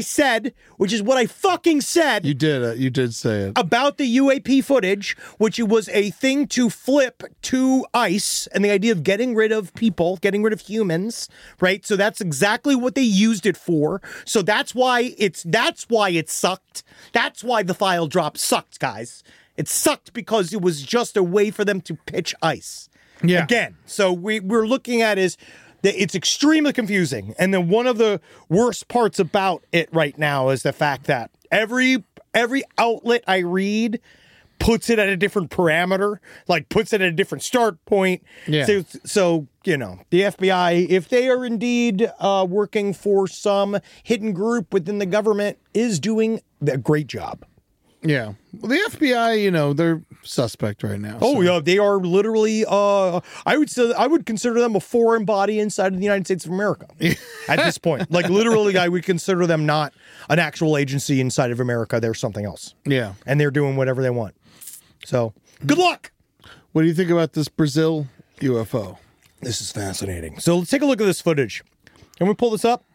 Speaker 3: fucking said.
Speaker 4: You did say it.
Speaker 3: About the UAP footage, which was a thing to flip to ICE, and the idea of getting rid of people, getting rid of humans, right? So that's exactly what they used it for. So that's why it sucked. That's why the file drop sucked, guys. It sucked because it was just a way for them to pitch ICE.
Speaker 4: Yeah.
Speaker 3: Again, so we're looking at is that it's extremely confusing. And then one of the worst parts about it right now is the fact that every outlet I read puts it at a different parameter, like puts it at a different start point.
Speaker 4: Yeah.
Speaker 3: So the FBI, if they are indeed working for some hidden group within the government, is doing a great job.
Speaker 4: Yeah. Well, the FBI, they're suspect right now.
Speaker 3: Oh, yeah. They are literally, I would consider them a foreign body inside of the United States of America at this point. Like, literally, I would consider them not an actual agency inside of America. They're something else.
Speaker 4: Yeah.
Speaker 3: And they're doing whatever they want. So, good luck.
Speaker 4: What do you think about this Brazil UFO?
Speaker 3: This is fascinating. So, let's take a look at this footage. Can we pull this up?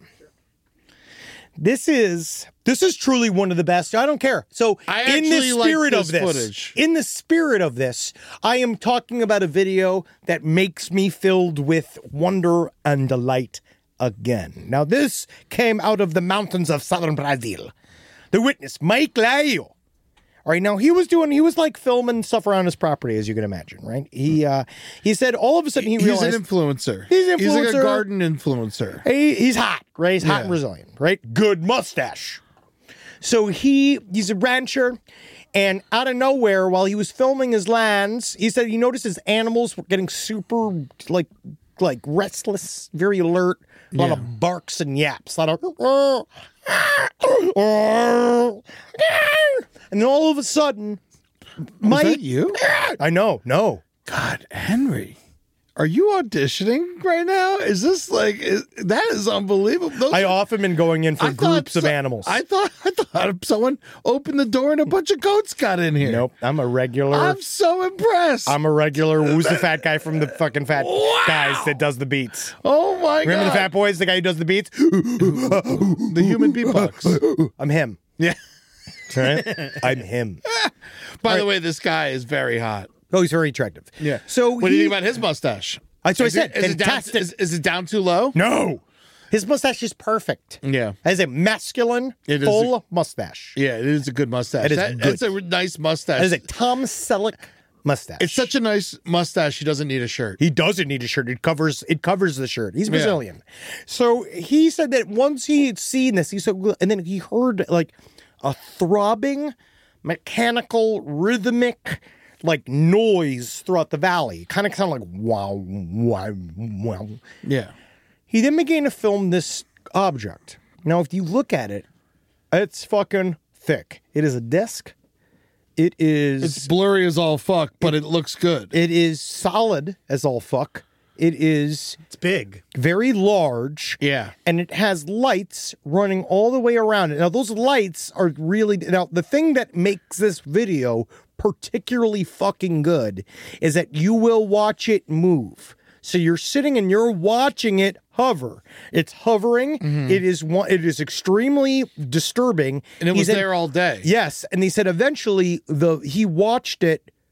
Speaker 3: This is truly one of the best. I don't care. So, in the spirit of this, I am talking about a video that makes me filled with wonder and delight again. Now, this came out of the mountains of southern Brazil. The witness, Mike Laio. All right, now he was like filming stuff around his property, as you can imagine, right? He said all of a sudden he realized
Speaker 4: he's an influencer.
Speaker 3: He's
Speaker 4: like a garden influencer.
Speaker 3: He's hot, right? He's hot and Brazilian, right? Good mustache. So he's a rancher, and out of nowhere, while he was filming his lands, he said he noticed his animals were getting super like restless, very alert, a lot of barks and yaps, a lot of. And then all of a sudden,
Speaker 4: was that you?
Speaker 3: I know, no.
Speaker 4: God, Henry, are you auditioning right now? Is this that is unbelievable?
Speaker 3: I often been going in for groups of animals.
Speaker 4: I thought someone opened the door and a bunch of goats got in here.
Speaker 3: Nope, I'm a regular.
Speaker 4: I'm so impressed.
Speaker 3: I'm a regular. Who's the fat guy from the fucking fat guys that does the beats?
Speaker 4: Oh my God!
Speaker 3: Remember the fat boys, the guy who does the beats?
Speaker 4: The human beatbox.
Speaker 3: I'm him.
Speaker 4: Yeah.
Speaker 3: Right? I'm him.
Speaker 4: By the way, this guy is very hot.
Speaker 3: Oh, he's very attractive.
Speaker 4: Yeah.
Speaker 3: So
Speaker 4: what do you think about his mustache?
Speaker 3: That's what I said.
Speaker 4: Fantastic. Is it down too low?
Speaker 3: No. His mustache is perfect.
Speaker 4: Yeah.
Speaker 3: As a masculine, full mustache.
Speaker 4: Yeah, it is a good mustache.
Speaker 3: It is good.
Speaker 4: That's a nice mustache.
Speaker 3: It is a Tom Selleck mustache.
Speaker 4: It's such a nice mustache. He doesn't need a shirt.
Speaker 3: He doesn't need a shirt. It covers the shirt. He's Brazilian. Yeah. So he said that once he had seen this, and then he heard like a throbbing, mechanical, rhythmic, like noise throughout the valley. Kind of like wow, wow, wow.
Speaker 4: Yeah.
Speaker 3: He then began to film this object. Now, if you look at it, it's fucking thick. It is a disc. It's
Speaker 4: blurry as all fuck, but it looks good.
Speaker 3: It is solid as all fuck. It's
Speaker 5: big.
Speaker 3: Very large.
Speaker 4: Yeah.
Speaker 3: And it has lights running all the way around it. Now, those lights are really... Now, the thing that makes this video particularly fucking good is that you will watch it move. So you're sitting and you're watching it hover. It's hovering. Mm-hmm. It is extremely disturbing.
Speaker 4: And it was there all day.
Speaker 3: Yes. And he said eventually he watched it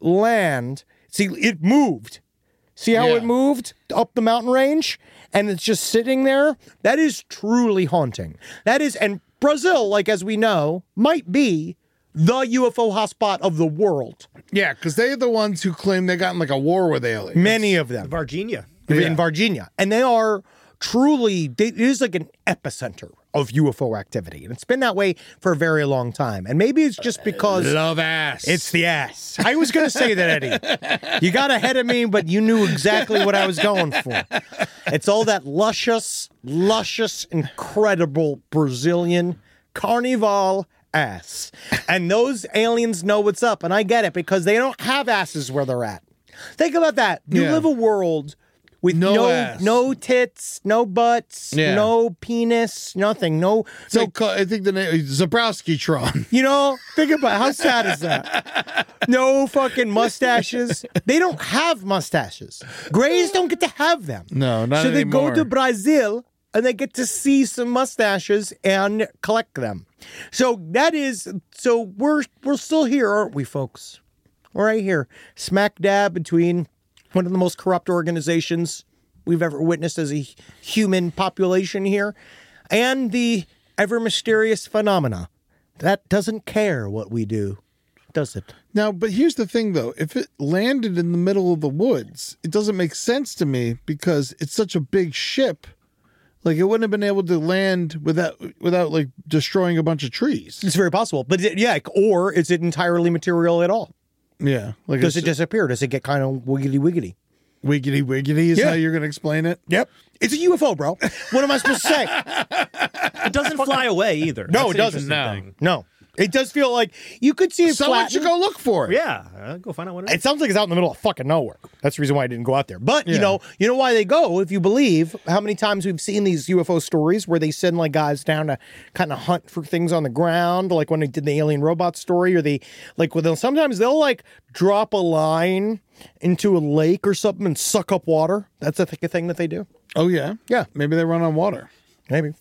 Speaker 3: land. See, it moved. See how
Speaker 4: Yeah.
Speaker 3: it moved up the mountain range? And it's just sitting there? That is truly haunting. That is, and Brazil, like as we know, might be the UFO hotspot of the world.
Speaker 4: Yeah, because they're the ones who claim they got in like a war with aliens.
Speaker 3: Many of them.
Speaker 5: Virginia.
Speaker 3: In Virginia. And they are truly, it is like an epicenter of UFO activity. And it's been that way for a very long time. And maybe it's just because
Speaker 4: Love ass.
Speaker 3: it's the ass. I was going to say that, Eddie. You got ahead of me, but you knew exactly what I was going for. It's all that luscious, incredible Brazilian carnival ass. And those aliens know what's up. And I get it because they don't have asses where they're at. Think about that. You
Speaker 4: Yeah.
Speaker 3: live a world with
Speaker 4: No ass.
Speaker 3: no tits, no butts,
Speaker 4: Yeah.
Speaker 3: no penis, nothing. No,
Speaker 4: So I think the name Zabrowski-tron.
Speaker 3: you know, think about how sad is that? No fucking mustaches. They don't have mustaches. Grays don't get to have them.
Speaker 4: No, not
Speaker 3: So they
Speaker 4: anymore.
Speaker 3: go to Brazil and they get to see some mustaches and collect them. So that is, so we're still here, aren't we, folks? We're right here, smack dab between one of the most corrupt organizations we've ever witnessed as a human population here, and the ever mysterious phenomena that doesn't care what we do, does it?
Speaker 4: Now, but here's the thing, though. If it landed in the middle of the woods, it doesn't make sense to me because it's such a big ship. Like, it wouldn't have been able to land without like, destroying a bunch of trees.
Speaker 3: It's very possible. But or is it entirely material at all?
Speaker 4: Yeah. Like,
Speaker 3: Does it disappear? Does it get kind of wiggity?
Speaker 4: wiggity wiggity is
Speaker 3: Yeah.
Speaker 4: how you're going to explain it?
Speaker 3: Yep. It's a UFO, bro. What am I supposed to say?
Speaker 5: It doesn't fly away either.
Speaker 3: No,
Speaker 5: That's
Speaker 3: it
Speaker 5: the
Speaker 3: doesn't.
Speaker 5: interesting thing.
Speaker 3: No. It does feel like you could see it
Speaker 4: Someone
Speaker 3: flatten.
Speaker 4: should go look for it.
Speaker 5: Yeah, go find out what it is.
Speaker 3: It sounds like it's out in the middle of fucking nowhere. That's the reason why I didn't go out there. But you
Speaker 4: Yeah.
Speaker 3: know why they go, if you believe, how many times we've seen these UFO stories where they send like guys down to kind of hunt for things on the ground, like when they did the alien robot story, or they like sometimes they'll like drop a line into a lake or something and suck up water. That's a thing that they do.
Speaker 4: Oh, yeah?
Speaker 3: Yeah.
Speaker 4: Maybe they run on water.
Speaker 3: Maybe.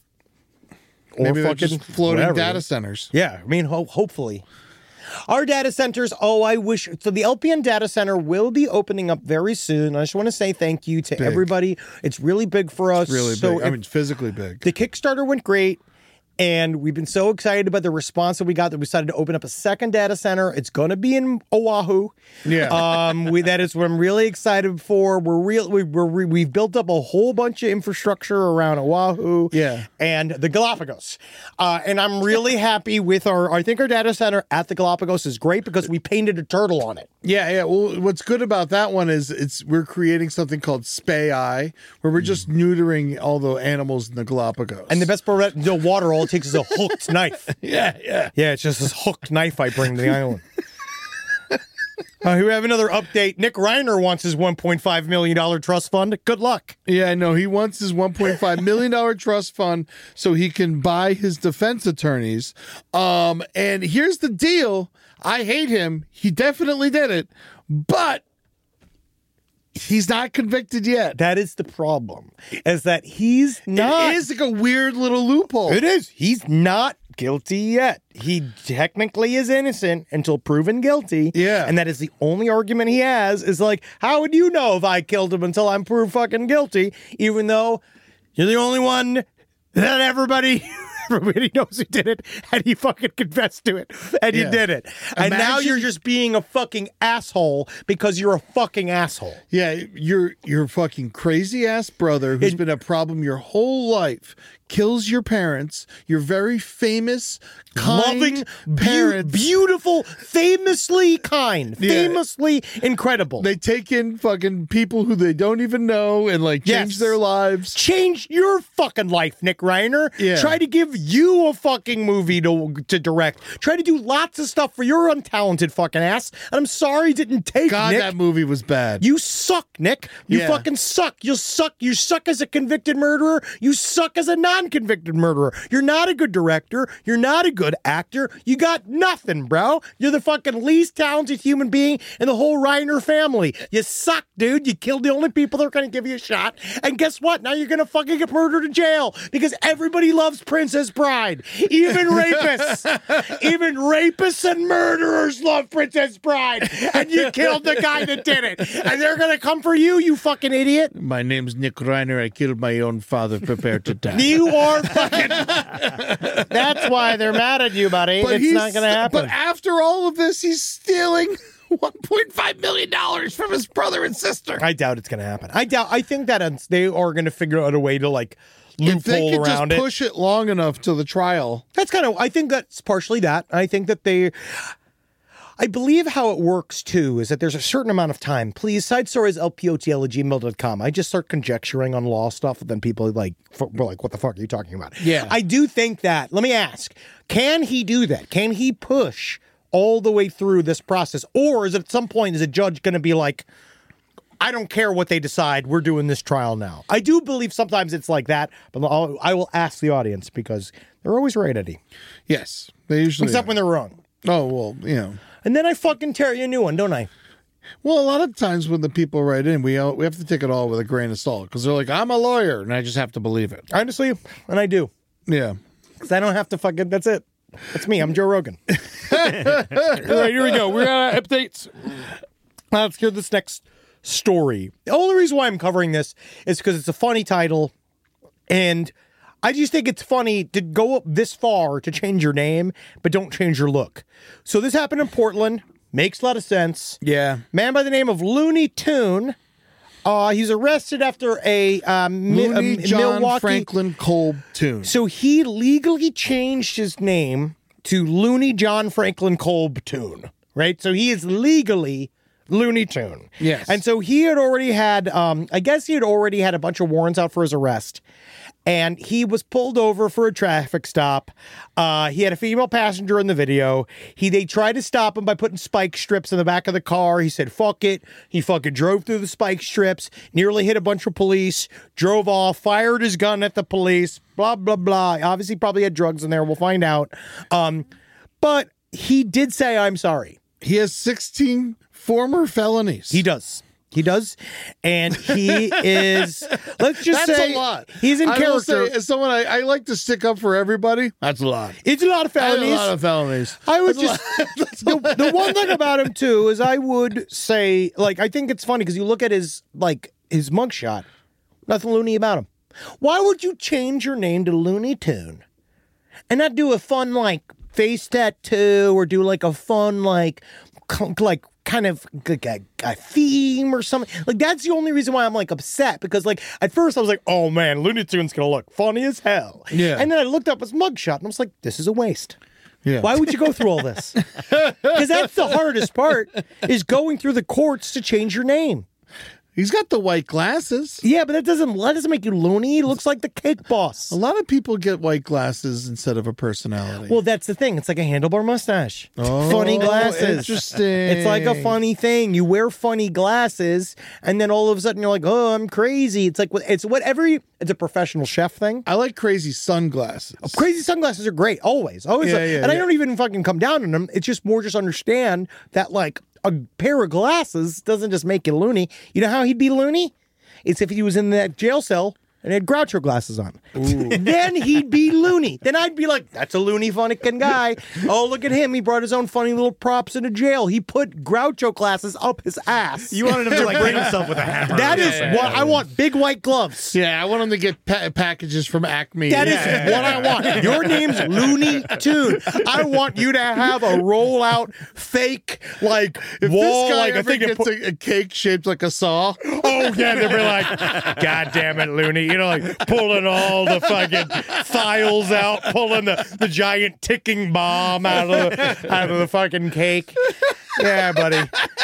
Speaker 3: Or
Speaker 4: Maybe they're
Speaker 3: fucking
Speaker 4: just floating
Speaker 3: whatever.
Speaker 4: data centers.
Speaker 3: Yeah, I mean, hopefully. Our data centers, I wish. So the LPN data center will be opening up very soon. I just want to say thank you to everybody. It's really big for us.
Speaker 4: Really
Speaker 3: so
Speaker 4: big. I mean, physically big.
Speaker 3: the Kickstarter went great. And we've been so excited about the response that we got that we decided to open up a second data center. It's going to be in Oahu.
Speaker 4: Yeah.
Speaker 3: That is what I'm really excited for. We've built up a whole bunch of infrastructure around Oahu.
Speaker 4: Yeah.
Speaker 3: And the Galapagos. And I'm really happy with I think our data center at the Galapagos is great because we painted a turtle on it.
Speaker 4: Yeah. Well, what's good about that one is we're creating something called Spay-Eye, where we're just neutering all the animals in the Galapagos.
Speaker 3: And the best part, no water, all it takes is a hooked knife.
Speaker 4: yeah.
Speaker 3: Yeah, it's just this hooked knife I bring to the island. We have another update. Nick Reiner wants his $1.5 million trust fund. Good luck.
Speaker 4: Yeah, no, he wants his $1.5 million trust fund so he can buy his defense attorneys. And here's the deal. I hate him. He definitely did it, but he's not convicted yet.
Speaker 3: That is the problem, is that he's not.
Speaker 4: It is like a weird little loophole.
Speaker 3: It is. He's not guilty yet. He technically is innocent until proven guilty.
Speaker 4: Yeah.
Speaker 3: And that is the only argument he has is like, how would you know if I killed him until I'm proved fucking guilty, even though you're the only one that everybody knows who did it, and he fucking confessed to it, and he did it. And now
Speaker 4: Imagine-
Speaker 3: you're just being a fucking asshole because you're a fucking asshole.
Speaker 4: Yeah, your fucking crazy ass brother who's been a problem your whole life kills your parents, your very famous, kind
Speaker 3: Loving,
Speaker 4: parents.
Speaker 3: beautiful, famously kind,
Speaker 4: Yeah.
Speaker 3: famously incredible.
Speaker 4: They take in fucking people who they don't even know and like change
Speaker 3: Yes.
Speaker 4: their lives.
Speaker 3: Change your fucking life, Nick Reiner.
Speaker 4: Yeah.
Speaker 3: Try to give you a fucking movie to direct. Try to do lots of stuff for your untalented fucking ass. And I'm sorry it didn't take,
Speaker 4: God,
Speaker 3: Nick.
Speaker 4: that movie was bad.
Speaker 3: You suck, Nick. You
Speaker 4: Yeah.
Speaker 3: fucking suck. You suck. You suck as a convicted murderer. You suck as a non-convicted murderer. You're not a good director. You're not a good actor. You got nothing, bro. You're the fucking least talented human being in the whole Reiner family. You suck, dude. You killed the only people that are going to give you a shot. And guess what? Now you're going to fucking get murdered in jail because everybody loves Princess Princess Bride. Even rapists and murderers love Princess Bride. And you killed the guy that did it. And they're going to come for you, you fucking idiot.
Speaker 4: My name's Nick Reiner. I killed my own father. Prepare to die.
Speaker 3: You are fucking... That's why they're mad at you, buddy.
Speaker 4: But
Speaker 3: it's not going to happen.
Speaker 4: But after all of this, he's stealing $1.5 million from his brother and sister.
Speaker 3: I doubt it's going to happen. I think that they are going to figure out a way to like loophole
Speaker 4: if they could
Speaker 3: around
Speaker 4: just push it long enough to the trial.
Speaker 3: That's kind of, I think that's partially that. I think that I believe how it works too is that there's a certain amount of time. Please, sidestorieslpotl@gmail.com. I just start conjecturing on law stuff, and then people were like, what the fuck are you talking about?
Speaker 4: Yeah.
Speaker 3: I do think that, let me ask, can he do that? Can he push all the way through this process? Or is it at some point, is a judge going to be like, I don't care what they decide, we're doing this trial now? I do believe sometimes it's like that, but I will ask the audience because they're always right, Eddie.
Speaker 4: Yes, they usually
Speaker 3: Except when they're wrong.
Speaker 4: Oh, well,
Speaker 3: And then I fucking tear you a new one, don't I?
Speaker 4: Well, a lot of times when the people write in, we have to take it all with a grain of salt because they're like, I'm a lawyer, and I just have to believe it.
Speaker 3: Honestly, and I do.
Speaker 4: Yeah.
Speaker 3: Because I don't have to fucking, that's it. That's me. I'm Joe Rogan. All right, here we go. We're updates. Let's hear this next story. The only reason why I'm covering this is because it's a funny title, and I just think it's funny to go up this far to change your name, but don't change your look. So this happened in Portland. Makes a lot of sense.
Speaker 4: Yeah.
Speaker 3: Man by the name of Looney Tune. He's arrested after a
Speaker 4: Looney John
Speaker 3: Milwaukee
Speaker 4: Franklin Kolb Tune.
Speaker 3: So he legally changed his name to Looney John Franklin Kolb Tune, right? So he is legally Looney Tune.
Speaker 4: Yes.
Speaker 3: And so he had already had, I guess he had already had a bunch of warrants out for his arrest. And he was pulled over for a traffic stop. He had a female passenger in the video. They tried to stop him by putting spike strips in the back of the car. He said, fuck it. He fucking drove through the spike strips, nearly hit a bunch of police, drove off, fired his gun at the police, blah, blah, blah. Obviously probably had drugs in there. We'll find out. But he did say, I'm sorry.
Speaker 4: He has 16 former felonies.
Speaker 3: He does. And he is, let's just
Speaker 4: That's
Speaker 3: say,
Speaker 4: a lot.
Speaker 3: He's in
Speaker 4: I
Speaker 3: character.
Speaker 4: will say, as someone I like to stick up for everybody, that's a lot.
Speaker 3: It's a lot of felonies.
Speaker 4: A lot of felonies.
Speaker 3: I would just, the one thing about him too is I would say, like, I think it's funny because you look at his mugshot, nothing loony about him. Why would you change your name to Looney Tune and not do a fun, like, face tattoo or do like a fun, like kind of like a theme or something? Like, that's the only reason why I'm like upset, because like at first I was like, oh man, Looney Tune's gonna look funny as hell.
Speaker 4: Yeah.
Speaker 3: And then I looked up his mugshot and I was like, this is a waste.
Speaker 4: Yeah.
Speaker 3: Why would you go through all this? Because that's the hardest part, is going through the courts to change your name.
Speaker 4: He's got the white glasses.
Speaker 3: Yeah, but that doesn't make you loony. He looks like the cake boss.
Speaker 4: A lot of people get white glasses instead of a personality.
Speaker 3: Well, that's the thing. It's like a handlebar mustache.
Speaker 4: Oh,
Speaker 3: funny glasses.
Speaker 4: Interesting.
Speaker 3: It's like a funny thing. You wear funny glasses, and then all of a sudden you're like, oh, I'm crazy. It's like, it's a professional chef thing.
Speaker 4: I like crazy sunglasses.
Speaker 3: Crazy sunglasses are great. Always. I don't even fucking come down on them. It's just more just understand that, like, a pair of glasses doesn't just make you loony. You know how he'd be loony? It's if he was in that jail cell and had Groucho glasses on. Then he'd be loony. Then I'd be like, that's a loony funny-kin guy. Oh, look at him. He brought his own funny little props into jail. He put Groucho glasses up his ass.
Speaker 5: You wanted him to like bring himself with a hammer.
Speaker 3: That is what I want. Big white gloves.
Speaker 4: Yeah, I want him to get packages from Acme.
Speaker 3: That is what I want. Your name's Looney Tune. I want you to have a rollout fake, like,
Speaker 4: If
Speaker 3: wall.
Speaker 4: this guy
Speaker 3: Like, I
Speaker 4: ever
Speaker 3: think
Speaker 4: gets a cake shaped like a saw,
Speaker 3: oh, yeah, they'll be like, God damn it, Looney. You know, like pulling all the fucking files out, pulling the giant ticking bomb out of the fucking cake. Yeah, buddy.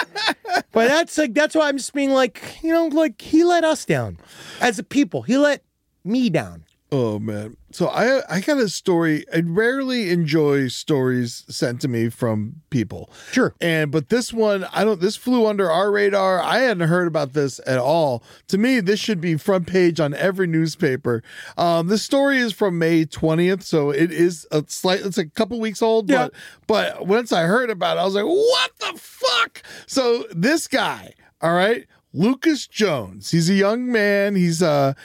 Speaker 3: But that's why I'm just being like, you know, like, he let us down as a people. He let me down.
Speaker 4: oh man. So I got a story. I rarely enjoy stories sent to me from people.
Speaker 3: Sure.
Speaker 4: But this one, this flew under our radar. I hadn't heard about this at all. To me, this should be front page on every newspaper. This story is from May 20th, so it's a couple weeks old,
Speaker 3: yeah.
Speaker 4: but once I heard about it, I was like, what the fuck? So this guy, all right, Lucas Jones. He's a young man. He's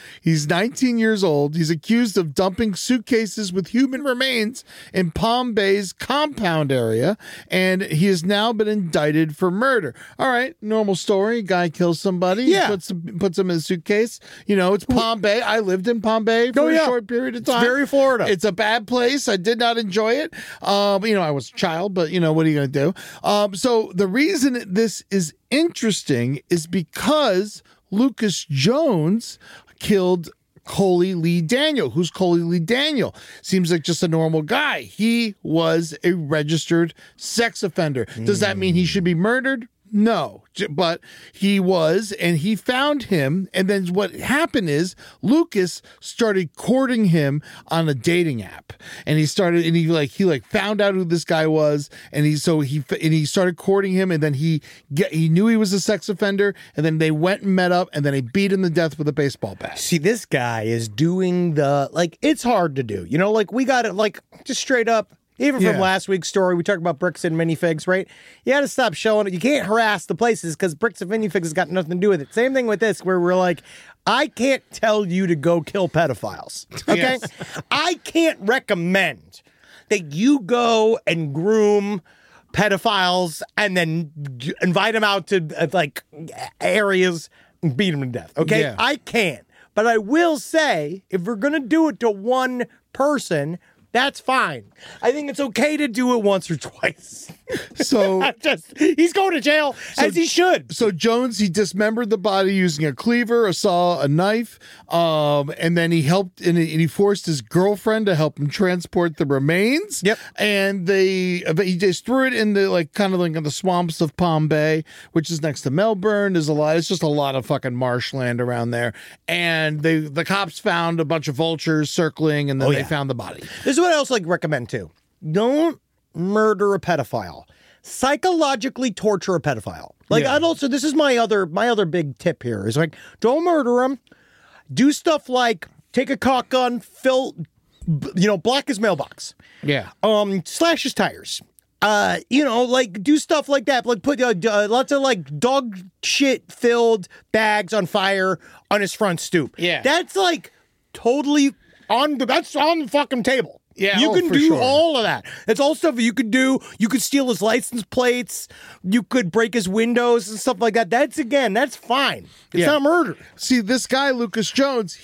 Speaker 4: 19 years old. He's accused of dumping suitcases with human remains in Palm Bay's compound area, and he has now been indicted for murder. All right, normal story. Guy kills somebody.
Speaker 3: Yeah.
Speaker 4: Puts him in a suitcase. You know, it's Palm Bay. I lived in Palm Bay for a short period of time.
Speaker 3: It's very Florida.
Speaker 4: It's a bad place. I did not enjoy it. You know, I was a child, but you know, what are you going to do? So the reason this is interesting is because Lucas Jones killed Coley Lee Daniel. Who's Coley Lee Daniel? Seems like just a normal guy. He was a registered sex offender. Does that mean he should be murdered? No, but he was, and he found him. And then what happened is Lucas started courting him on a dating app, and he found out who this guy was, and he started courting him, and then he knew he was a sex offender, and then they went and met up, and then he beat him to death with a baseball bat.
Speaker 3: See, this guy is doing it's hard to do. You know, like we got it, just straight up. Even from last week's story, we talked about bricks and minifigs, right? You got to stop showing it. You can't harass the places because bricks and minifigs has got nothing to do with it. Same thing with this, where we're like, I can't tell you to go kill pedophiles, okay? Yes. I can't recommend that you go and groom pedophiles and then invite them out to areas and beat them to death, okay? Yeah. I can't. But I will say, if we're going to do it to one person, that's fine. I think it's okay to do it once or twice.
Speaker 4: So
Speaker 3: he's going to jail, as he should.
Speaker 4: So Jones, he dismembered the body using a cleaver, a saw, a knife, and then he helped, and he forced his girlfriend to help him transport the remains.
Speaker 3: Yep.
Speaker 4: And he just threw it in the in the swamps of Palm Bay, which is next to Melbourne. It's just a lot of fucking marshland around there. And the cops found a bunch of vultures circling, and then they found the body.
Speaker 3: This is what I also recommend too. Don't murder a pedophile. Psychologically torture a pedophile. I'd also, this is my other big tip here is don't murder him. Do stuff like take a caulk gun, block his mailbox.
Speaker 4: Yeah.
Speaker 3: Slash his tires. Do stuff like that. Put lots of dog shit filled bags on fire on his front stoop.
Speaker 4: Yeah.
Speaker 3: That's totally that's on the fucking table.
Speaker 4: Yeah,
Speaker 3: you can do all of that. It's all stuff you could do. You could steal his license plates. You could break his windows and stuff like that. That's fine. It's not murder.
Speaker 4: See, this guy, Lucas Jones,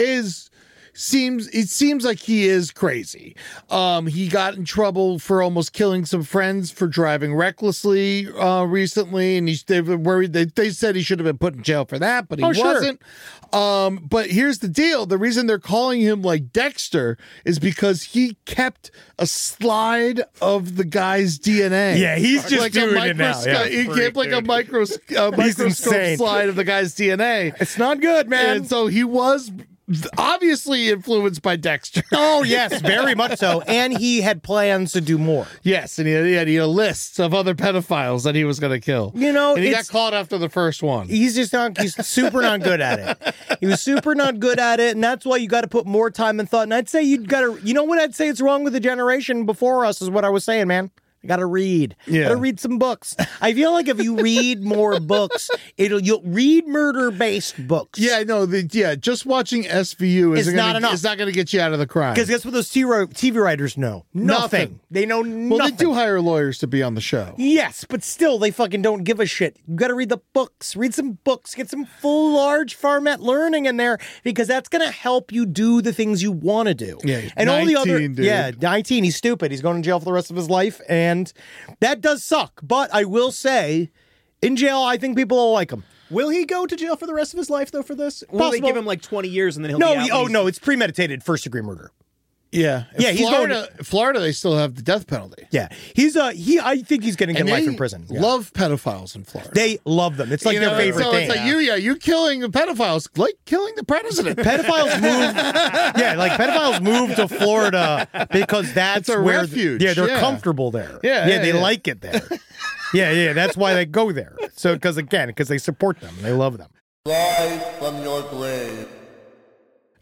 Speaker 4: it seems like he is crazy. He got in trouble for almost killing some friends for driving recklessly recently, and they were worried. They said he should have been put in jail for that, but he wasn't. But here's the deal: the reason they're calling him like Dexter is because he kept a slide of the guy's DNA.
Speaker 3: Yeah, he's just doing it now. Yeah,
Speaker 4: he kept a microscope slide of the guy's DNA.
Speaker 3: It's not good, man.
Speaker 4: And so he was obviously influenced by Dexter.
Speaker 3: Oh, yes, very much so. And he had plans to do more.
Speaker 4: Yes, and he had a list of other pedophiles that he was going to kill.
Speaker 3: And
Speaker 4: he got caught after the first one.
Speaker 3: He's super not good at it. He was super not good at it, and that's why you got to put more time and thought. And I'd say I'd say it's wrong with the generation before us is what I was saying, man. You got to read.
Speaker 4: Yeah.
Speaker 3: Got to read some books. I feel like if you read more books, you'll read murder-based books.
Speaker 4: Yeah, no, just watching SVU
Speaker 3: is not enough.
Speaker 4: It's not going to get you out of the crime.
Speaker 3: Because guess what those TV writers know? Nothing. They know nothing.
Speaker 4: Well, they do hire lawyers to be on the show.
Speaker 3: Yes, but still, they fucking don't give a shit. You got to read the books. Read some books. Get some full, large format learning in there because that's going to help you do the things you want to do.
Speaker 4: Yeah,
Speaker 3: and 19, all the other,
Speaker 4: dude.
Speaker 3: Yeah, 19. He's stupid. He's going to jail for the rest of his life, and that does suck, but I will say, in jail, I think people will like him.
Speaker 5: Will he go to jail for the rest of his life, though, for this?
Speaker 3: Possible.
Speaker 5: Will they give him 20 years and then he'll be out?
Speaker 3: No, it's premeditated first-degree murder.
Speaker 4: Yeah. Florida, they still have the death penalty.
Speaker 3: Yeah. I think he's going to get life in prison. Yeah.
Speaker 4: Love pedophiles in Florida.
Speaker 3: They love them. It's like their favorite thing.
Speaker 4: It's like you killing the pedophiles, like killing the president.
Speaker 3: Pedophiles move to Florida because that's
Speaker 4: a
Speaker 3: where
Speaker 4: refuge.
Speaker 3: They're comfortable there.
Speaker 4: They
Speaker 3: like it there. Yeah, that's why they go there. So because they support them. They love them.
Speaker 9: Rise from your grave.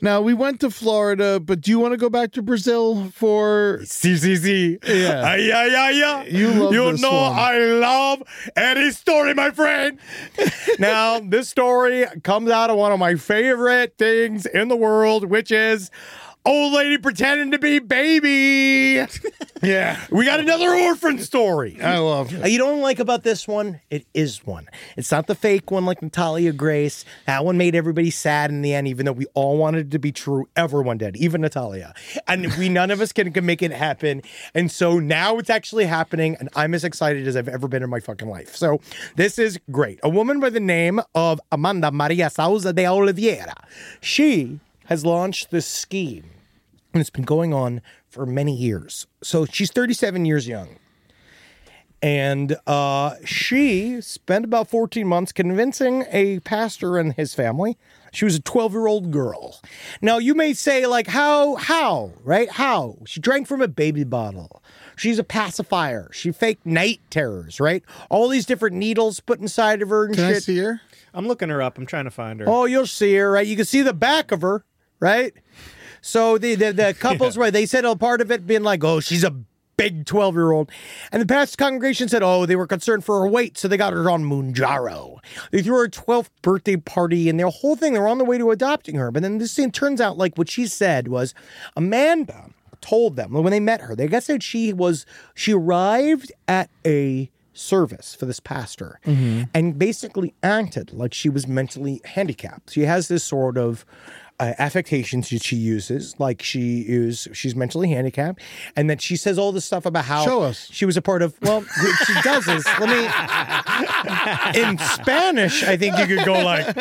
Speaker 4: Now, we went to Florida, but do you want to go back to Brazil for...
Speaker 3: Si.
Speaker 4: Yeah.
Speaker 3: Yeah.
Speaker 4: You love this
Speaker 3: know
Speaker 4: one.
Speaker 3: I love any story, my friend. Now, this story comes out of one of my favorite things in the world, which is old lady pretending to be baby.
Speaker 4: Yeah.
Speaker 3: We got another orphan story.
Speaker 4: I love it.
Speaker 3: You don't like about this one? It is one. It's not the fake one like Natalia Grace. That one made everybody sad in the end, even though we all wanted it to be true. Everyone did, even Natalia. And none of us can make it happen. And so now it's actually happening, and I'm as excited as I've ever been in my fucking life. So this is great. A woman by the name of Amanda Maria Souza de Oliveira. She has launched this scheme, and it's been going on for many years. So she's 37 years young. And she spent about 14 months convincing a pastor and his family. She was a 12-year-old girl. Now, you may say, like, how, right? How? She drank from a baby bottle. She's a pacifier. She faked night terrors, right? All these different needles put inside of her and
Speaker 4: Can
Speaker 3: shit.
Speaker 4: I see her?
Speaker 5: I'm looking her up. I'm trying to find her.
Speaker 3: Oh, you'll see her, right? You can see the back of her, right? So the couples, right, they said a part of it being like, oh, she's a big 12-year-old. And the pastor's congregation said, oh, they were concerned for her weight, so they got her on Mounjaro. They threw her 12th birthday party, and the whole thing, they were on the way to adopting her. But then this thing turns out, like, what she said was, Amanda told them, when they met her, they guess that she arrived at a service for this pastor and basically acted like she was mentally handicapped. She has this sort of affectations that she uses, like she's mentally handicapped, and that she says all this stuff about how
Speaker 4: Show us.
Speaker 3: She was a part of, well, what she does is, in Spanish, I think you could go like,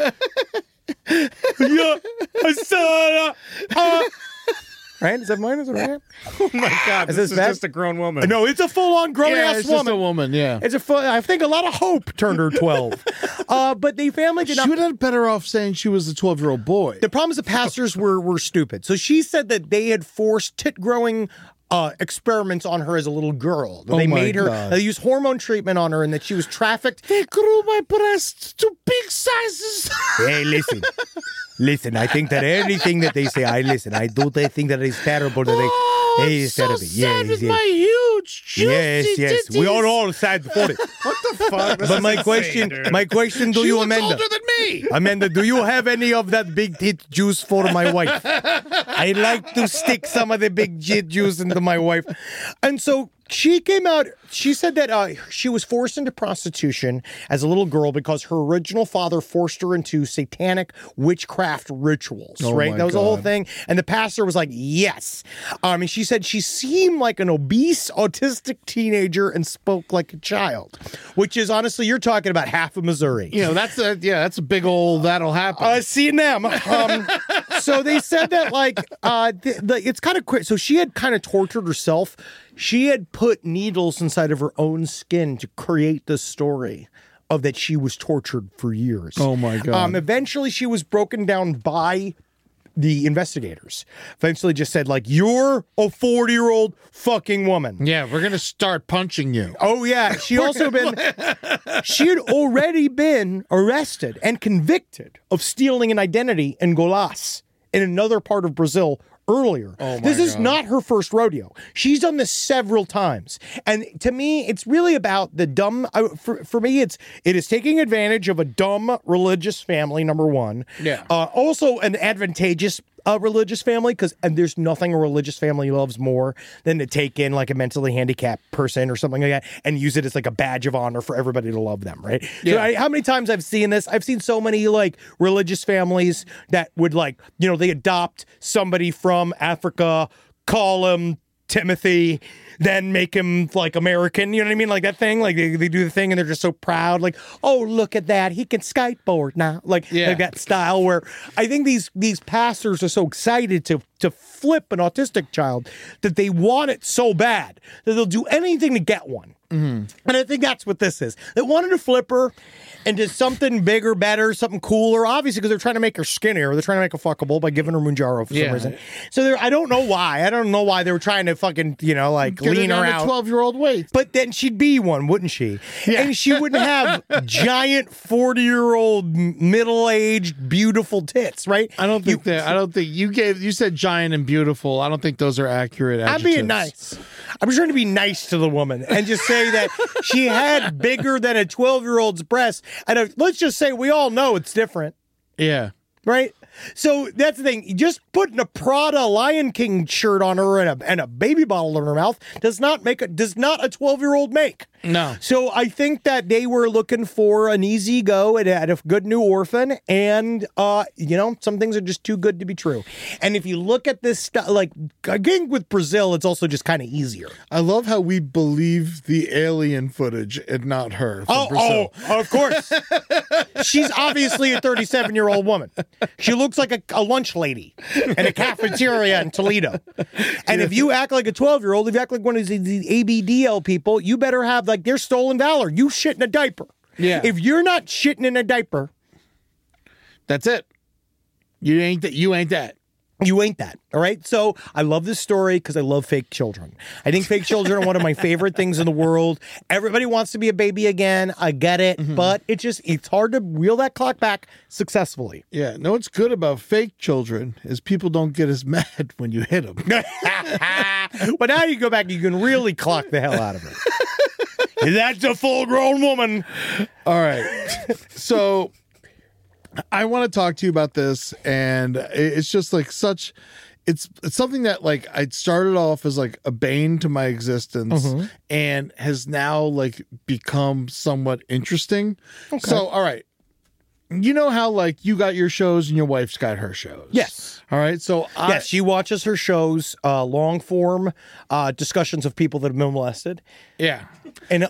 Speaker 3: right? Is that mine? Is it right?
Speaker 5: Oh my God, this is
Speaker 3: bad?
Speaker 5: just a grown woman.
Speaker 3: No, it's a full-on grown-ass
Speaker 4: it's
Speaker 3: woman.
Speaker 4: just a woman, yeah.
Speaker 3: It's I think a lot of hope turned her 12. But the family did
Speaker 4: She
Speaker 3: not.
Speaker 4: would have been better off saying she was a 12-year-old boy.
Speaker 3: The problem is the pastors were stupid. So she said that they had forced tit-growing experiments on her as a little girl. They
Speaker 4: my
Speaker 3: made her,
Speaker 4: God.
Speaker 3: they used hormone treatment on her, and that she was trafficked.
Speaker 4: They grew my breasts to big sizes.
Speaker 3: Hey, listen. Listen, I think that anything that they say, I listen. I do think that it's terrible that they.
Speaker 4: I'm so sad with my huge, juicy
Speaker 3: Yes. We
Speaker 4: titties.
Speaker 3: are all sad for it.
Speaker 5: What the fuck? This
Speaker 3: But
Speaker 5: is
Speaker 3: my
Speaker 5: insane, dude.
Speaker 3: question to
Speaker 4: She
Speaker 3: you,
Speaker 4: looks
Speaker 3: Amanda.
Speaker 4: older than me.
Speaker 3: Amanda, do you have any of that big tit juice for my wife? I'd like to stick some of the big tit juice into my wife. And so she came out, she said that she was forced into prostitution as a little girl because her original father forced her into satanic witchcraft rituals, right?
Speaker 4: my
Speaker 3: That was the whole
Speaker 4: God.
Speaker 3: thing. And the pastor was like, yes. And she said she seemed like an obese, autistic teenager and spoke like a child, which is honestly, you're talking about half of Missouri.
Speaker 4: You know, that's a big old that'll happen.
Speaker 3: Seeing them. So they said that, like, it's kind of quick. So she had kind of tortured herself. She had put needles inside of her own skin to create the story of that she was tortured for years.
Speaker 4: Oh, my God.
Speaker 3: Eventually, she was broken down by the investigators. Eventually just said, like, you're a 40-year-old fucking woman.
Speaker 4: Yeah, we're going to start punching you.
Speaker 3: Oh, yeah. She had already been arrested and convicted of stealing an identity in Goiás, in another part of Brazil, earlier. This is not her first rodeo. She's done this several times. And to me, it's really about the dumb, for me, it is taking advantage of a dumb religious family, number one.
Speaker 4: Yeah.
Speaker 3: Also an advantageous religious family, and there's nothing a religious family loves more than to take in like a mentally handicapped person or something like that and use it as like a badge of honor for everybody to love them, right?
Speaker 4: Yeah.
Speaker 3: So how many times I've seen this? I've seen so many like religious families that would like, they adopt somebody from Africa, call him Timothy, then make him like American, you know what I mean? Like that thing, like they do the thing and they're just so proud, like, oh, look at that, he can skateboard now. Like that style where I think these pastors are so excited to flip an autistic child that they want it so bad that they'll do anything to get one. And I think that's what this is. They wanted to flip her into something bigger, better, something cooler, obviously, because they're trying to make her skinnier. They're trying to make her fuckable by giving her Mounjaro for some reason. So I don't know why. I don't know why they were trying to fucking, lean her out.
Speaker 4: 12-year-old weight.
Speaker 3: But then she'd be one, wouldn't she? Yeah. And she wouldn't have giant 40-year-old, middle-aged, beautiful tits, right?
Speaker 4: I don't think you said giant and beautiful. I don't think those are accurate adjectives.
Speaker 3: I'm being nice. I'm trying to be nice to the woman and just say that she had bigger than a 12-year-old's breast. And let's just say we all know it's different.
Speaker 4: Yeah.
Speaker 3: Right? So that's the thing. Just putting a Prada Lion King shirt on her and a baby bottle in her mouth does not a 12-year-old make.
Speaker 4: No.
Speaker 3: So I think that they were looking for an easy go at a good new orphan, and some things are just too good to be true. And if you look at this stuff, like again with Brazil, it's also just kind of easier.
Speaker 4: I love how we believe the alien footage and not her. Brazil.
Speaker 3: Of course. She's obviously a 37-year-old woman. She looks like a lunch lady in a cafeteria in Toledo. And if you act like a 12-year-old, if you act like one of these ABDL people, you better have their stolen valor. You shit in a diaper.
Speaker 4: Yeah.
Speaker 3: If you're not shitting in a diaper,
Speaker 4: that's it. You ain't that. You ain't that.
Speaker 3: You ain't that. All right. So I love this story because I love fake children. I think fake children are one of my favorite things in the world. Everybody wants to be a baby again. I get it. But it's hard to reel that clock back successfully.
Speaker 4: Yeah. No, what's good about fake children is people don't get as mad when you hit them.
Speaker 3: But now you go back, you can really clock the hell out of it. That's a full-grown woman.
Speaker 4: All right. So I want to talk to you about this, and it's just it's something that I started off as a bane to my existence and has now become somewhat interesting. Okay. So, all right. You know how you got your shows and your wife's got her shows?
Speaker 3: Yes.
Speaker 4: All right. So
Speaker 3: yes, she watches her shows, long form discussions of people that have been molested.
Speaker 4: Yeah.
Speaker 3: And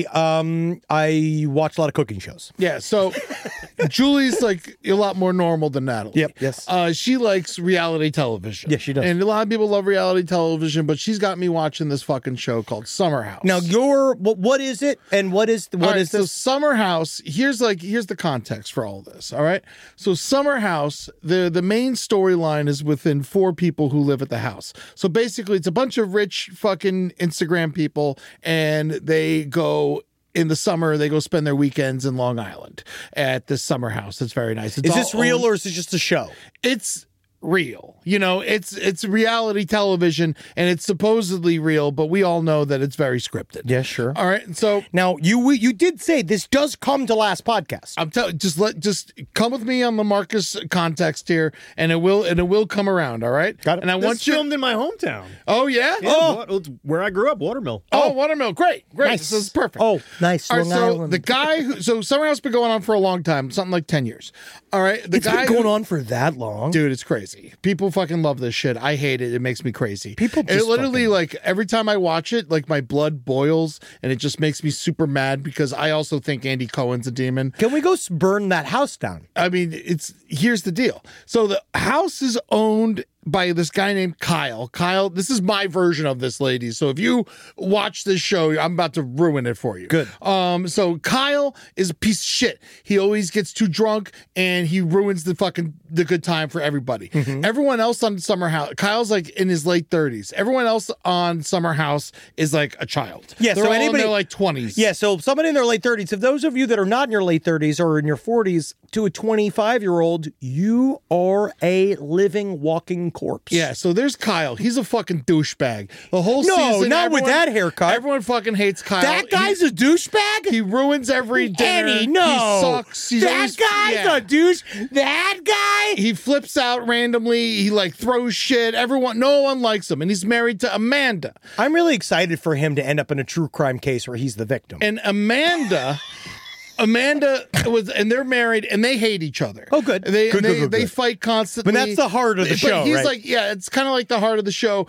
Speaker 3: I watch a lot of cooking shows.
Speaker 4: Yeah. So Julie's a lot more normal than Natalie.
Speaker 3: Yep. Yes.
Speaker 4: She likes reality television.
Speaker 3: Yes, she does.
Speaker 4: And a lot of people love reality television, but she's got me watching this fucking show called Summer House.
Speaker 3: Now, what is it? And what is this?
Speaker 4: So Summer House, here's the context for all this. All right. So Summer House, the main storyline is within 4 people who live at the house. So basically it's a bunch of rich fucking Instagram people, and they go in the summer, they go spend their weekends in Long Island at this summer house. It's very nice.
Speaker 3: Is this real or is it just a show?
Speaker 4: It's real. It's reality television, and it's supposedly real, but we all know that it's very scripted.
Speaker 3: Yeah, sure.
Speaker 4: All right. So
Speaker 3: now you did say this does come to last podcast.
Speaker 4: I'm telling, just come with me on the Marcus context here, and it will come around. All right.
Speaker 3: Got it.
Speaker 5: And I want you filmed in my hometown.
Speaker 4: Oh yeah.
Speaker 5: It's where I grew up, Watermill.
Speaker 4: Oh, Watermill. Great.
Speaker 3: Nice.
Speaker 4: This is perfect.
Speaker 3: Oh, nice.
Speaker 4: All right,
Speaker 3: Long
Speaker 4: so
Speaker 3: Island.
Speaker 4: the guy so Summer House been going on for a long time, something like 10 years. All right.
Speaker 3: It's been going on for that long,
Speaker 4: dude. It's crazy. People fucking love this shit. I hate it. It makes me crazy.
Speaker 3: People just
Speaker 4: it literally every time I watch it, my blood boils, and it just makes me super mad because I also think Andy Cohen's a demon.
Speaker 3: Can we go burn that house down?
Speaker 4: I mean, here's the deal. So the house is owned by this guy named Kyle. Kyle, this is my version of this, ladies. So if you watch this show, I'm about to ruin it for you.
Speaker 3: Good.
Speaker 4: So Kyle is a piece of shit. He always gets too drunk and he ruins the good time for everybody. Everyone else on Summer House, Kyle's in his late 30s. Everyone else on Summer House is a child.
Speaker 3: Yeah,
Speaker 4: they're
Speaker 3: so
Speaker 4: all
Speaker 3: anybody
Speaker 4: in their 20s.
Speaker 3: Yeah, so somebody in their late 30s. If those of you that are not in your late 30s or in your 40s to a 25-year-old, you are a living, walking corpse.
Speaker 4: Yeah, so there's Kyle. He's a fucking douchebag. The whole season.
Speaker 3: Not with that haircut.
Speaker 4: Everyone fucking hates Kyle.
Speaker 3: That guy's a douchebag?
Speaker 4: He ruins every dinner.
Speaker 3: Eddie, no.
Speaker 4: He sucks.
Speaker 3: That guy's a douche. That guy?
Speaker 4: He flips out randomly. He throws shit. No one likes him. And he's married to Amanda.
Speaker 3: I'm really excited for him to end up in a true crime case where he's the victim.
Speaker 4: And Amanda Amanda and they're married, and they hate each other.
Speaker 3: Oh, good.
Speaker 4: They fight constantly.
Speaker 3: But that's the heart of the show,
Speaker 4: he's
Speaker 3: right?
Speaker 4: like, yeah, it's kind of like the heart of the show.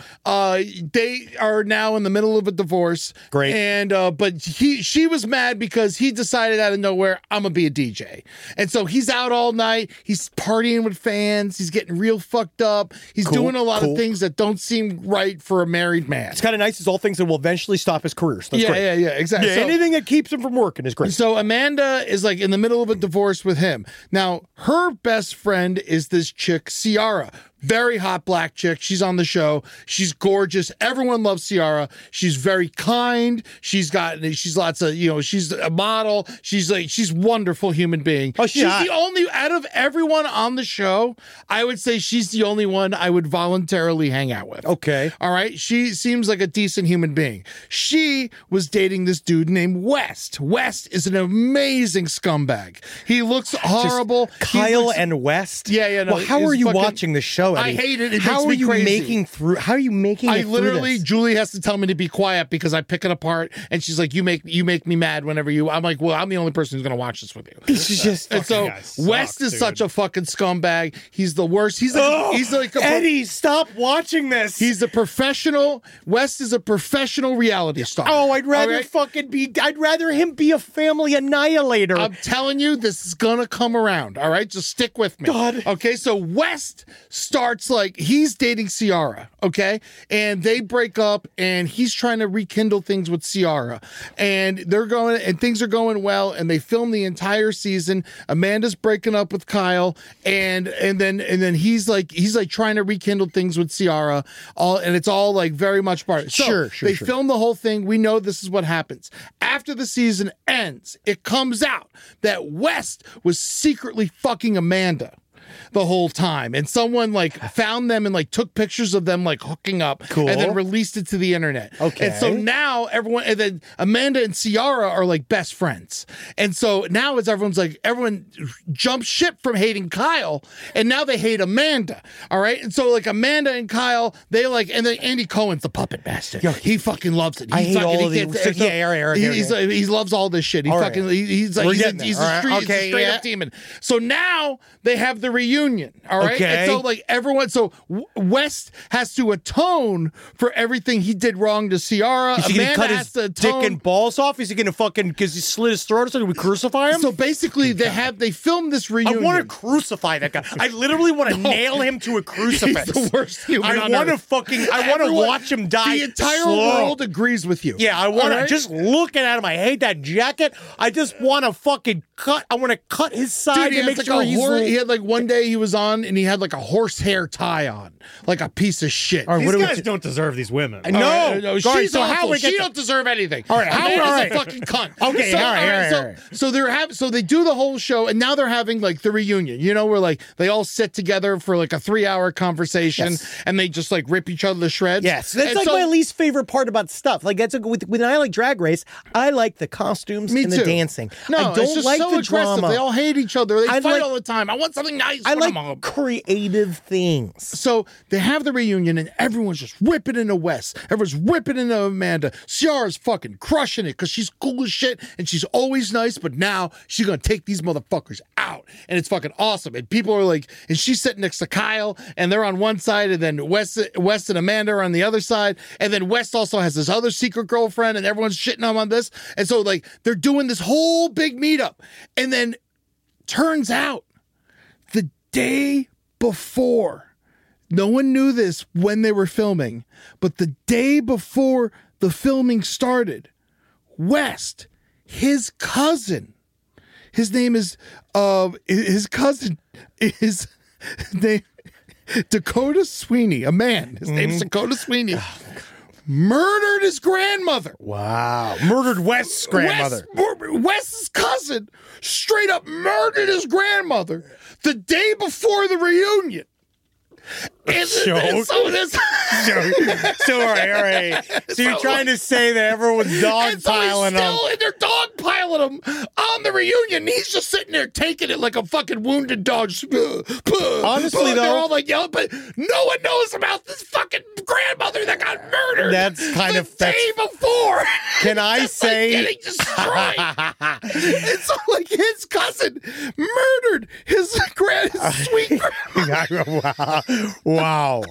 Speaker 4: They are now in the middle of a divorce.
Speaker 3: Great.
Speaker 4: And but she was mad because he decided out of nowhere, I'm gonna be a DJ, and so he's out all night. He's partying with fans. He's getting real fucked up. He's doing a lot of things that don't seem right for a married man.
Speaker 3: It's kind of nice. It's all things that will eventually stop his career. So that's great.
Speaker 4: Yeah, exactly.
Speaker 3: Yeah, anything that keeps him from working is great.
Speaker 4: So Amanda is like in the middle of a divorce with him. Now, her best friend is this chick, Ciara. Very hot black chick. She's on the show. She's gorgeous. Everyone loves Ciara. She's very kind. She's lots of, she's a model. She's wonderful human being.
Speaker 3: Oh,
Speaker 4: she's the only, out of everyone on the show, I would say she's the only one I would voluntarily hang out with.
Speaker 3: Okay.
Speaker 4: All right. She seems like a decent human being. She was dating this dude named West. West is an amazing scumbag. He looks horrible.
Speaker 3: Kyle and West?
Speaker 4: Yeah. No,
Speaker 3: well, how are you watching the show?
Speaker 4: I hate it. It
Speaker 3: how
Speaker 4: makes
Speaker 3: are
Speaker 4: me
Speaker 3: you
Speaker 4: crazy.
Speaker 3: making through? How are you making it
Speaker 4: literally,
Speaker 3: through this?
Speaker 4: Julie has to tell me to be quiet because I pick it apart, and she's like, "You make me mad whenever you." I'm like, "Well, I'm the only person who's going to watch this with you."
Speaker 3: This is just.
Speaker 4: And so West is such a fucking scumbag. He's the worst. He's like
Speaker 3: Eddie, stop watching this.
Speaker 4: He's a professional. West is a professional reality star.
Speaker 3: Oh, I'd rather I'd rather him be a family annihilator.
Speaker 4: I'm telling you, this is gonna come around. All right, just stick with me.
Speaker 3: God.
Speaker 4: Okay, so West starts like he's dating Ciara. Okay, and they break up, and he's trying to rekindle things with Ciara, and things are going well, and they film the entire season. Amanda's breaking up with Kyle, and then he's like trying to rekindle things with Ciara. And it's all like very much part. So they film the whole thing. We know this is what happens. After the season ends, it comes out that West was secretly fucking Amanda the whole time, and someone like found them and like took pictures of them like hooking up, and then released it to the internet.
Speaker 3: Okay,
Speaker 4: and so now everyone, and then Amanda and Ciara are like best friends, and so now everyone jumps ship from hating Kyle, and now they hate Amanda. All right, and so like Amanda and Kyle, they like, and then Andy Cohen's the puppet bastard. He fucking loves it.
Speaker 3: I hate all of these.
Speaker 4: He loves all this shit. He's a straight up demon. So now they have the reunion. All right.
Speaker 3: Okay.
Speaker 4: And so like everyone, West has to atone for everything he did wrong to Ciara.
Speaker 3: Is he going to cut his dick and balls off? Is he going to fucking, because he slit his throat or something, we crucify him?
Speaker 4: So basically they filmed this reunion.
Speaker 3: I want to crucify that guy. I literally want to nail him to a crucifix.
Speaker 4: He's the worst human on earth.
Speaker 3: I want to watch him die.
Speaker 4: The entire world agrees with you.
Speaker 3: Yeah, I want to, just looking at him, I hate that jacket. I just want to fucking cut. I want to cut his side to make sure
Speaker 4: he had like one day he was on and he had like a horsehair tie on, like a piece of shit.
Speaker 5: Right, these guys don't deserve these women.
Speaker 4: No, she's awful. She don't deserve anything.
Speaker 3: All right,
Speaker 4: Amanda's a fucking cunt.
Speaker 3: Okay, all right.
Speaker 4: So they do the whole show, and now they're having like the reunion. Where like they all sit together for like a 3-hour conversation, and they just like rip each other to shreds.
Speaker 3: Yes, that's like my least favorite part about stuff. Like that's with I like Drag Race. I like the costumes and the dancing.
Speaker 4: No,
Speaker 3: I don't
Speaker 4: it's just
Speaker 3: like
Speaker 4: so
Speaker 3: the
Speaker 4: aggressive.
Speaker 3: drama.
Speaker 4: They all hate each other. They fight all the time. I want something nice.
Speaker 3: I like creative things.
Speaker 4: So they have the reunion, and everyone's just ripping into West. Everyone's ripping into Amanda. Ciara's fucking crushing it because she's cool as shit, and she's always nice, but now she's going to take these motherfuckers out, and it's fucking awesome. And people are like, and she's sitting next to Kyle, and they're on one side, and then West and Amanda are on the other side, and then West also has this other secret girlfriend, and everyone's shitting on this. And so like they're doing this whole big meetup, and then turns out the day before, no one knew this when they were filming, but the day before the filming started, West, his cousin, his name is his cousin is named Dakota Sweeney, a man. His name's Dakota Sweeney. Murdered his grandmother.
Speaker 3: Wow. Murdered West's grandmother.
Speaker 4: West's cousin straight up murdered his grandmother the day before the reunion.
Speaker 3: So all right. So you're trying to say that everyone's dogpiling him.
Speaker 4: And they're dogpiling him on the reunion. He's just sitting there taking it like a fucking wounded dog.
Speaker 3: Honestly, though,
Speaker 4: they're all like yelling, but no one knows about this fucking grandmother that got murdered.
Speaker 3: That's kind of
Speaker 4: the day before.
Speaker 3: Can I say?
Speaker 4: Getting destroyed. It's like his cousin murdered his sweet grandmother.
Speaker 3: Wow.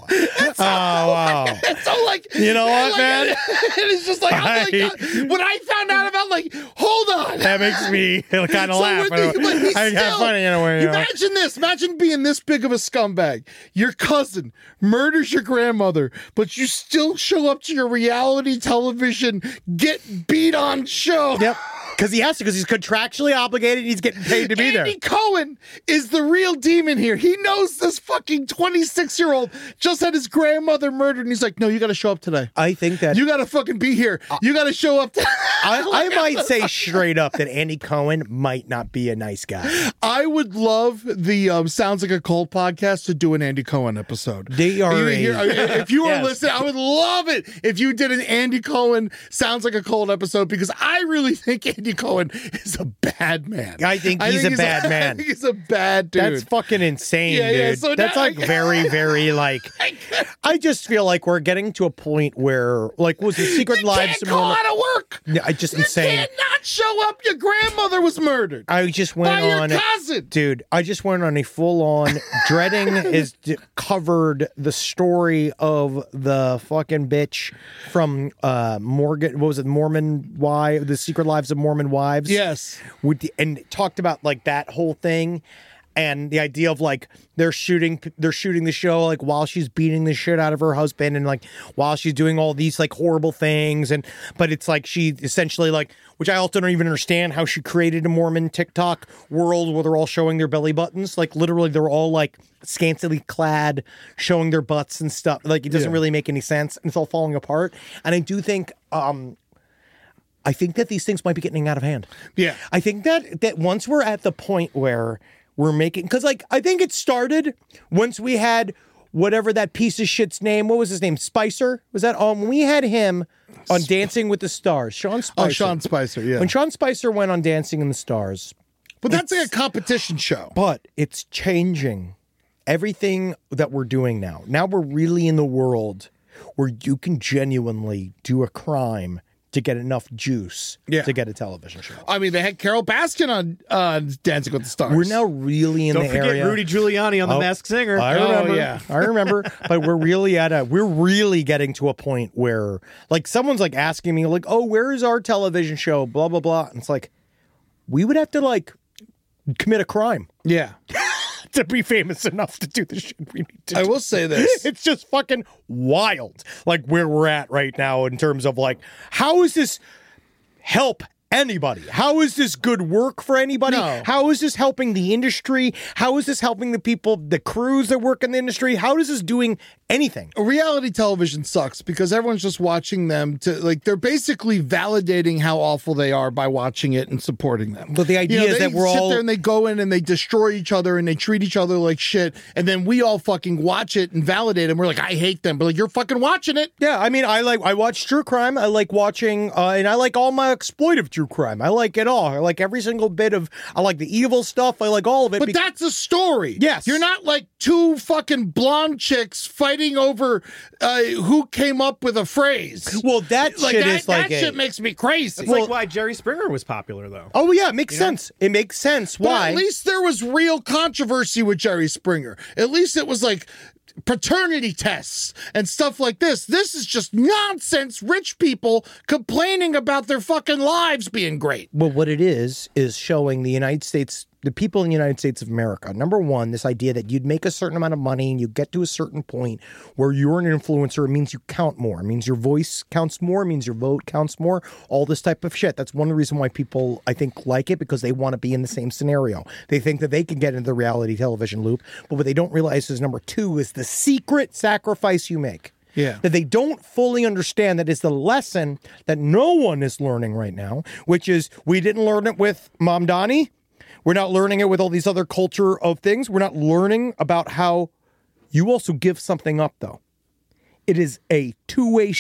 Speaker 4: Wow. So like,
Speaker 3: you know what, man?
Speaker 4: It's just like, when I found out about, like, hold on.
Speaker 3: That makes me kind of laugh. I have funny in a way.
Speaker 4: Imagine this. Imagine being this big of a scumbag. Your cousin murders your grandmother, but you still show up to your reality television get beat on show.
Speaker 3: Yep. Because he has to, because he's contractually obligated. He's getting paid to be there.
Speaker 4: Andy Cohen is the real demon here. He knows this fucking 26-year-old just had his grandmother murdered, and he's like, no, you got to show up today.
Speaker 3: I think that
Speaker 4: you got to fucking be here. You got to show up.
Speaker 3: I might say straight up that Andy Cohen might not be a nice guy.
Speaker 4: I would love the Sounds Like a Cult podcast to do an Andy Cohen episode.
Speaker 3: They are.
Speaker 4: If you were listening, I would love it if you did an Andy Cohen Sounds Like a Cult episode, because I really think Andy Cohen is a bad man.
Speaker 3: I think he's a bad man.
Speaker 4: I think he's a bad dude.
Speaker 3: That's fucking insane, dude.
Speaker 4: Yeah, so
Speaker 3: that's like very, very like. I just feel like we're getting to a point where, like, was the Secret Lives?
Speaker 4: You can't call out of work.
Speaker 3: Yeah, I just insane.
Speaker 4: You cannot show up. Your grandmother was murdered.
Speaker 3: I just went
Speaker 4: by
Speaker 3: on,
Speaker 4: your cousin.
Speaker 3: Dude. I just went on a full-on dreading is covered the story of the fucking bitch from Morgan. What was it? Mormon Wives, The Secret Lives of Mormon Wives.
Speaker 4: Yes,
Speaker 3: and talked about like that whole thing. And the idea of like they're shooting the show like while she's beating the shit out of her husband, and like while she's doing all these like horrible things, but it's like she essentially like, which I also don't even understand how she created a Mormon TikTok world where they're all showing their belly buttons, like literally they're all like scantily clad, showing their butts and stuff. Like it doesn't really make any sense, and it's all falling apart. And I do think I think that these things might be getting out of hand.
Speaker 4: Yeah,
Speaker 3: I think that once we're at the point where we're making, because like I think it started once we had whatever that piece of shit's name. What was his name? Spicer? Was that when we had him on Dancing with the Stars? Sean Spicer.
Speaker 4: Oh, Sean Spicer. Yeah.
Speaker 3: When Sean Spicer went on Dancing in the Stars,
Speaker 4: but that's like a competition show.
Speaker 3: But it's changing everything that we're doing now. Now we're really in the world where you can genuinely do a crime to get enough juice to get a television show.
Speaker 4: I mean, they had Carol Baskin on Dancing with the Stars.
Speaker 3: We're now really in the area.
Speaker 5: Don't forget Rudy Giuliani on The Masked Singer.
Speaker 3: I remember.
Speaker 4: Yeah.
Speaker 3: I remember. But we're really getting to a point where, like, someone's like asking me, like, "Oh, where is our television show?" Blah blah blah. And it's like, we would have to like commit a crime.
Speaker 4: Yeah.
Speaker 3: To be famous enough to do the shit we need to do.
Speaker 4: I will say this.
Speaker 3: It's just fucking wild, like, where we're at right now in terms of, like, how is this help anybody? How is this good work for anybody?
Speaker 4: No.
Speaker 3: How is this helping the industry? How is this helping the people, the crews that work in the industry? How is this doing anything?
Speaker 4: Reality television sucks because everyone's just watching them to, like, they're basically validating how awful they are by watching it and supporting them.
Speaker 3: But the idea is that we're all
Speaker 4: sit there and they go in and they destroy each other and they treat each other like shit, and then we all fucking watch it and validate them. We're like, I hate them, but like, you're fucking watching it.
Speaker 3: Yeah, I mean, I watch true crime. I like watching, and I like all my exploitive true crime. I like it all. I like every single bit of. I like the evil stuff. I like all of it.
Speaker 4: But that's a story.
Speaker 3: Yes,
Speaker 4: you're not like two fucking blonde chicks fighting over who came up with a phrase.
Speaker 3: Well, that shit is like
Speaker 4: that shit makes me crazy.
Speaker 5: That's like why Jerry Springer was popular, though.
Speaker 3: Oh yeah, it makes sense. It makes sense. Why?
Speaker 4: But at least there was real controversy with Jerry Springer. At least it was like paternity tests and stuff like this. This is just nonsense. Rich people complaining about their fucking lives being great.
Speaker 3: Well, what it is showing the United States, the people in the United States of America. Number one, this idea that you'd make a certain amount of money and you get to a certain point where you're an influencer. It means you count more. It means your voice counts more. It means your vote counts more. All this type of shit. That's one of the reasons why people, I think, like it, because they want to be in the same scenario. They think that they can get into the reality television loop. But what they don't realize is number two is the secret sacrifice you make.
Speaker 4: Yeah.
Speaker 3: That they don't fully understand that is the lesson that no one is learning right now, which is we didn't learn it with Mom Donnie. We're not learning it with all these other culture of things. We're not learning about how you also give something up, though. It is a two-way street.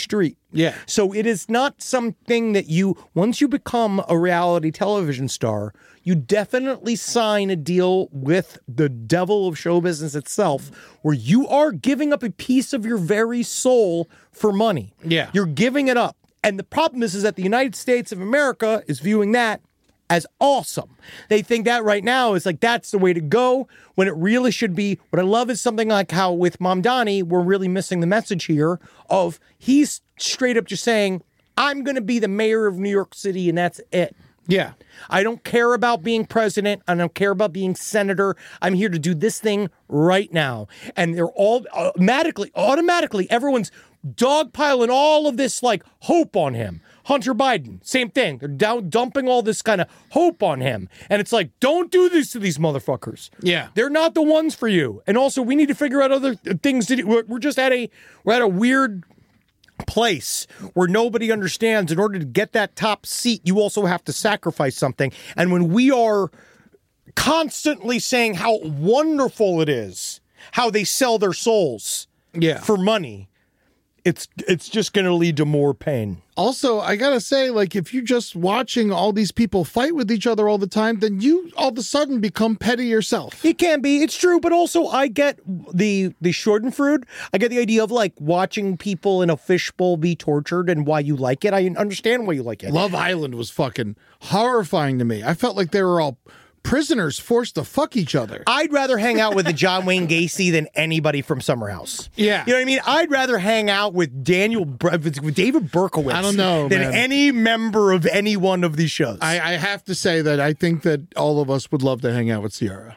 Speaker 4: Yeah.
Speaker 3: So it is not something that once you become a reality television star, you definitely sign a deal with the devil of show business itself, where you are giving up a piece of your very soul for money.
Speaker 4: Yeah.
Speaker 3: You're giving it up. And the problem is that the United States of America is viewing that as awesome. They think that right now is like, that's the way to go, when it really should be. What I love is something like how with Mamdani, we're really missing the message here of he's straight up just saying, I'm going to be the mayor of New York City and that's it.
Speaker 4: Yeah.
Speaker 3: I don't care about being president. I don't care about being senator. I'm here to do this thing right now. And they're all automatically, everyone's dogpiling all of this like hope on him. Hunter Biden, same thing. They're dumping all this kind of hope on him. And it's like, don't do this to these motherfuckers.
Speaker 4: Yeah.
Speaker 3: They're not the ones for you. And also, we need to figure out other things to do. We're at a weird place where nobody understands in order to get that top seat, you also have to sacrifice something. And when we are constantly saying how wonderful it is, how they sell their souls for money, it's just going to lead to more pain.
Speaker 4: Also, I gotta say, like, if you're just watching all these people fight with each other all the time, then you all of a sudden become petty yourself.
Speaker 3: It can be, it's true, but also I get the Schadenfreude. I get the idea of like watching people in a fishbowl be tortured and why you like it. I understand why you like it.
Speaker 4: Love Island was fucking horrifying to me. I felt like they were all prisoners forced to fuck each other.
Speaker 3: I'd rather hang out with the John Wayne Gacy than anybody from Summer House.
Speaker 4: Yeah.
Speaker 3: You know what I mean? I'd rather hang out with David Berkowitz
Speaker 4: I don't know,
Speaker 3: than
Speaker 4: man.
Speaker 3: any member of any one of these shows.
Speaker 4: I have to say that I think that all of us would love to hang out with Ciara.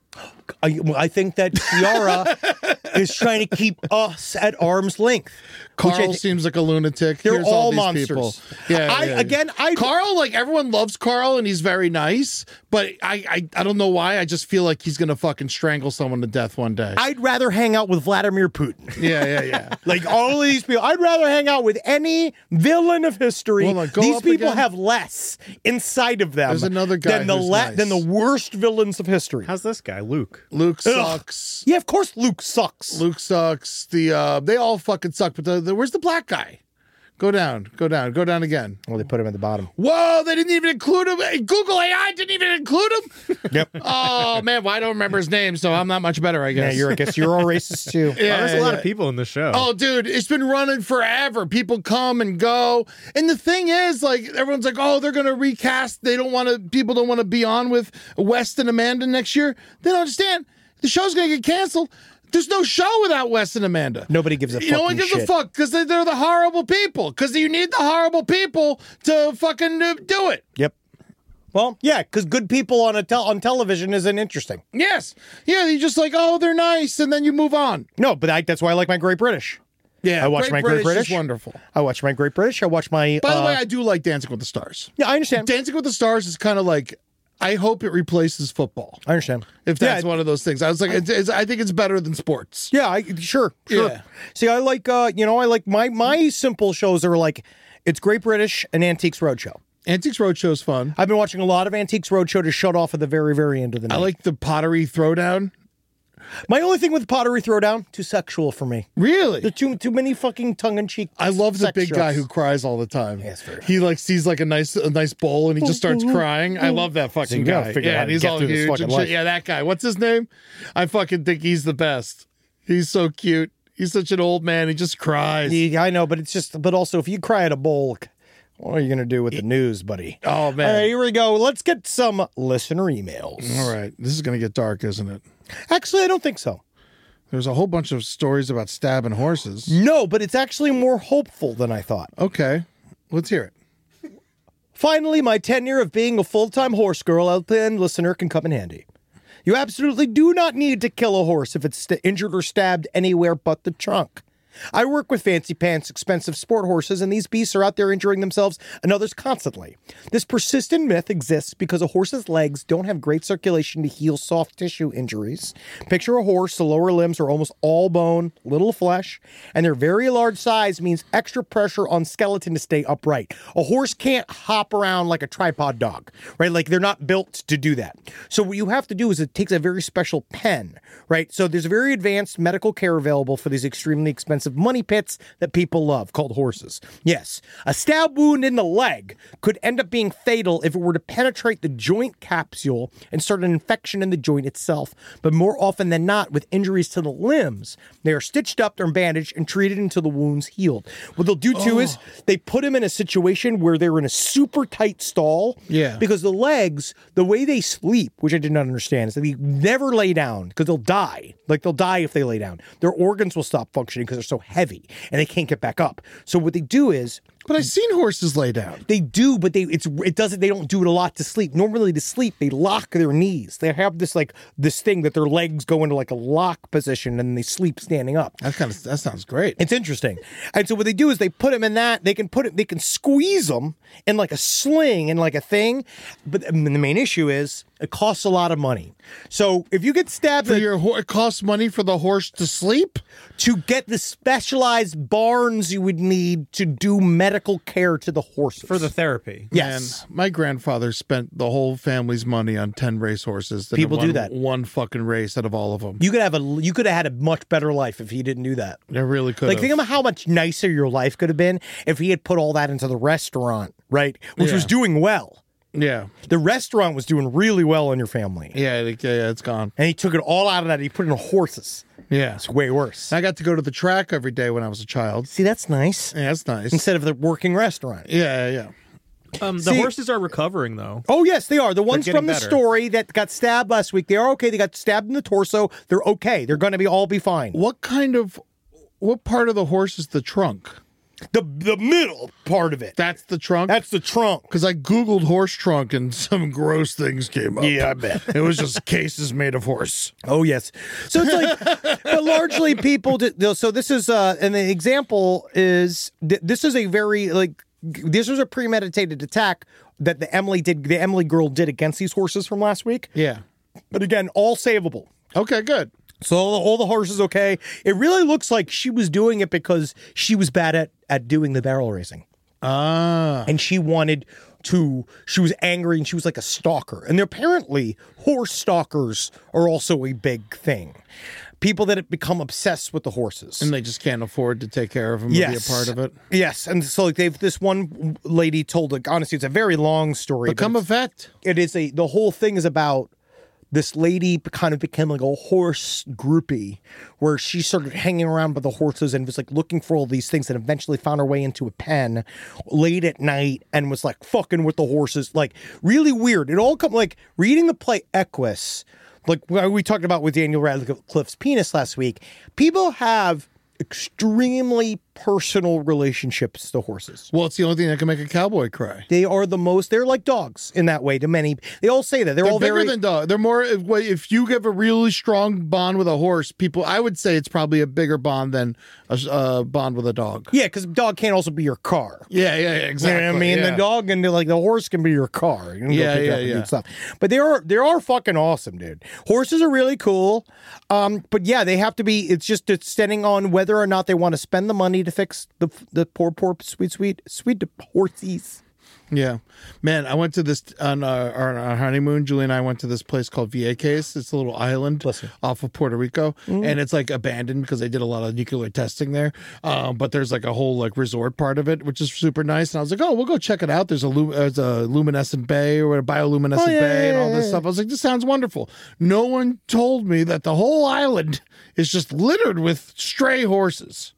Speaker 3: I think that Ciara is trying to keep us at arm's length.
Speaker 4: Carl seems like a lunatic.
Speaker 3: They're
Speaker 4: Here's
Speaker 3: all
Speaker 4: these
Speaker 3: monsters.
Speaker 4: People. Yeah, Carl, like, everyone loves Carl and he's very nice, but I don't know why. I just feel like he's gonna fucking strangle someone to death one day.
Speaker 3: I'd rather hang out with Vladimir Putin.
Speaker 4: Yeah.
Speaker 3: Like all of these people, I'd rather hang out with any villain of history.
Speaker 4: Hold on, go
Speaker 3: these
Speaker 4: up
Speaker 3: people
Speaker 4: again.
Speaker 3: have less inside of them.
Speaker 4: There's another guy
Speaker 3: than the
Speaker 4: who's nice.
Speaker 3: than the worst villains of history.
Speaker 5: How's this guy, Luke?
Speaker 4: Luke sucks.
Speaker 3: Yeah, of course Luke sucks.
Speaker 4: Luke sucks. They all fucking suck. But where's the black guy? Go down again.
Speaker 3: Well, they put him at the bottom.
Speaker 4: Whoa, they didn't even include him. Google AI didn't even include him.
Speaker 3: Yep.
Speaker 4: Oh man, well, I don't remember his name, so I'm not much better, I guess.
Speaker 3: Yeah, I guess you're all racist too.
Speaker 4: Yeah,
Speaker 5: there's a lot of people in the show.
Speaker 4: Oh, dude, it's been running forever. People come and go. And the thing is, like, everyone's like, oh, they're going to recast. People don't want to be on with West and Amanda next year. They don't understand. The show's going to get canceled. There's no show without Wes and Amanda.
Speaker 3: Nobody gives a fucking
Speaker 4: No one gives
Speaker 3: shit.
Speaker 4: a fuck because they're the horrible people. Because you need the horrible people to fucking do it.
Speaker 3: Yep. Well, yeah, because good people on on television isn't interesting.
Speaker 4: Yes. Yeah, you're just like, oh, they're nice, and then you move on.
Speaker 3: No, but that's why I like my Great British.
Speaker 4: Yeah,
Speaker 3: I watch my Great British.
Speaker 4: Is wonderful.
Speaker 3: I watch my Great British. I watch my.
Speaker 4: By the way, I do like Dancing with the Stars.
Speaker 3: Yeah, I understand.
Speaker 4: Dancing with the Stars is kind of like, I hope it replaces football.
Speaker 3: I understand.
Speaker 4: If that's one of those things. I was like, I think it's better than sports.
Speaker 3: Yeah, sure.
Speaker 4: Yeah.
Speaker 3: See, I like, I like my simple shows are like, it's Great British and Antiques Roadshow.
Speaker 4: Antiques Roadshow is fun.
Speaker 3: I've been watching a lot of Antiques Roadshow to shut off at the very, very end of the night.
Speaker 4: I like the Pottery Throwdown.
Speaker 3: My only thing with Pottery Throwdown, too sexual for me.
Speaker 4: Really?
Speaker 3: There's too many fucking tongue-in-cheek.
Speaker 4: I love the
Speaker 3: sex
Speaker 4: big guy
Speaker 3: jokes.
Speaker 4: who cries all the time.
Speaker 3: Yes, fair.
Speaker 4: He like sees like a nice bowl and he just starts crying. I love that fucking
Speaker 3: you gotta
Speaker 4: guy.
Speaker 3: figure out
Speaker 4: Yeah,
Speaker 3: how
Speaker 4: and
Speaker 3: to
Speaker 4: he's
Speaker 3: get
Speaker 4: all
Speaker 3: through this
Speaker 4: huge
Speaker 3: fucking
Speaker 4: and
Speaker 3: life.
Speaker 4: shit. Yeah, that guy. What's his name? I fucking think he's the best. He's so cute. He's such an old man. He just cries.
Speaker 3: Yeah, I know, but but also if you cry at a bowl, what are you going to do with the news, buddy?
Speaker 4: Oh, man.
Speaker 3: All right, here we go. Let's get some listener emails.
Speaker 4: All right. This is going to get dark, isn't it?
Speaker 3: Actually, I don't think so.
Speaker 4: There's a whole bunch of stories about stabbing horses.
Speaker 3: No, but it's actually more hopeful than I thought.
Speaker 4: Okay. Let's hear it.
Speaker 3: Finally, my tenure of being a full-time horse girl LPN listener can come in handy. You absolutely do not need to kill a horse if it's injured or stabbed anywhere but the trunk. I work with fancy pants, expensive sport horses, and these beasts are out there injuring themselves and others constantly. This persistent myth exists because a horse's legs don't have great circulation to heal soft tissue injuries. Picture a horse, the lower limbs are almost all bone, little flesh, and their very large size means extra pressure on skeleton to stay upright. A horse can't hop around like a tripod dog, right? Like they're not built to do that. So what you have to do is it takes a very special pen, right? So there's very advanced medical care available for these extremely expensive expensive money pits that people love, called horses. Yes, a stab wound in the leg could end up being fatal if it were to penetrate the joint capsule and start an infection in the joint itself. But more often than not, with injuries to the limbs, they are stitched up, they're bandaged, and treated until the wound's healed. What they'll do too is they put him in a situation where they're in a super tight stall.
Speaker 4: Yeah.
Speaker 3: Because the legs, the way they sleep, which I did not understand, is that they never lay down because they'll die. Like they'll die if they lay down. Their organs will stop functioning because they're so heavy and they can't get back up. So what they do is,
Speaker 4: But I've seen horses lay down.
Speaker 3: they do, but they don't do it a lot to sleep. Normally to sleep, they lock their knees. They have this thing that their legs go into like a lock position and they sleep standing up.
Speaker 4: That sounds great.
Speaker 3: It's interesting. And so what they do is they put him in that. They can squeeze him in like a sling and like a thing. But the main issue is it costs a lot of money. So if you get stabbed,
Speaker 4: It costs money for the horse to sleep?
Speaker 3: to get the specialized barns you would need to do medical care to the horses.
Speaker 5: For the therapy.
Speaker 3: Yes.
Speaker 4: Man, my grandfather spent the whole family's money on 10 racehorses.
Speaker 3: People do that.
Speaker 4: One fucking race out of all of them.
Speaker 3: You could have had a much better life if he didn't do that.
Speaker 4: They really could
Speaker 3: Like,
Speaker 4: have.
Speaker 3: think about how much nicer your life could have been if he had put all that into the restaurant, right? Which was doing well.
Speaker 4: Yeah.
Speaker 3: The restaurant was doing really well in your family.
Speaker 4: Yeah, it's gone.
Speaker 3: And he took it all out of that. He put it in horses.
Speaker 4: Yeah.
Speaker 3: It's way worse.
Speaker 4: I got to go to the track every day when I was a child.
Speaker 3: See, that's nice.
Speaker 4: Yeah, that's nice.
Speaker 3: Instead of the working restaurant.
Speaker 4: Yeah.
Speaker 5: The horses are recovering, though.
Speaker 3: Oh, yes, they are. The ones
Speaker 5: getting
Speaker 3: from the
Speaker 5: better.
Speaker 3: story that got stabbed last week, they are okay. They got stabbed in the torso. They're okay. They're going to all be fine.
Speaker 4: What part of the horse is the trunk?
Speaker 3: The middle part of it.
Speaker 4: That's the trunk?
Speaker 3: That's the trunk.
Speaker 4: Because I Googled horse trunk and some gross things came up.
Speaker 3: Yeah, I bet.
Speaker 4: It was just cases made of horse.
Speaker 3: Oh, yes. So it's like, but largely people did. So this is, and the example is, this is a very, this was a premeditated attack that the Emily girl did against these horses from last week.
Speaker 4: Yeah.
Speaker 3: But again, all savable.
Speaker 4: Okay, good.
Speaker 3: So all the horses okay. It really looks like she was doing it because she was bad at doing the barrel racing.
Speaker 4: Ah.
Speaker 3: And she was angry and she was like a stalker. And apparently horse stalkers are also a big thing. People that have become obsessed with the horses.
Speaker 4: And they just can't afford to take care of them
Speaker 3: Yes.
Speaker 4: or be a part of it.
Speaker 3: Yes. And so this one lady told, honestly, it's a very long story.
Speaker 4: Become a vet.
Speaker 3: The whole thing is about this lady kind of became like a horse groupie where she started hanging around with the horses and was like looking for all these things and eventually found her way into a pen late at night and was like fucking with the horses. Like really weird. It all come like reading the play Equus, like we talked about with Daniel Radcliffe's penis last week. People have extremely personal relationships to horses.
Speaker 4: Well, it's the only thing that can make a cowboy cry.
Speaker 3: They're like dogs in that way to many. They all say that. They're all
Speaker 4: bigger
Speaker 3: very
Speaker 4: than dogs. They're more, if you have a really strong bond with a horse, I would say it's probably a bigger bond than a bond with a dog.
Speaker 3: Yeah, because a dog can't also be your car.
Speaker 4: Yeah, exactly.
Speaker 3: You know what I mean?
Speaker 4: Yeah.
Speaker 3: The dog and the horse can be your car. You can go pick it up and do stuff. But they are fucking awesome, dude. Horses are really cool. But yeah, they have to be. It's depending on whether or not they want to spend the money to fix the poor sweet horsies.
Speaker 4: Yeah, man, I went to this on our honeymoon. Julie and I went to this place called Vieques. It's a little island off of Puerto Rico, and it's like abandoned because they did a lot of nuclear testing there. But there's like a whole like resort part of it, which is super nice. And I was like, oh, we'll go check it out. There's a luminescent bay or a bioluminescent bay and all this stuff. I was like, this sounds wonderful. No one told me that the whole island is just littered with stray horses.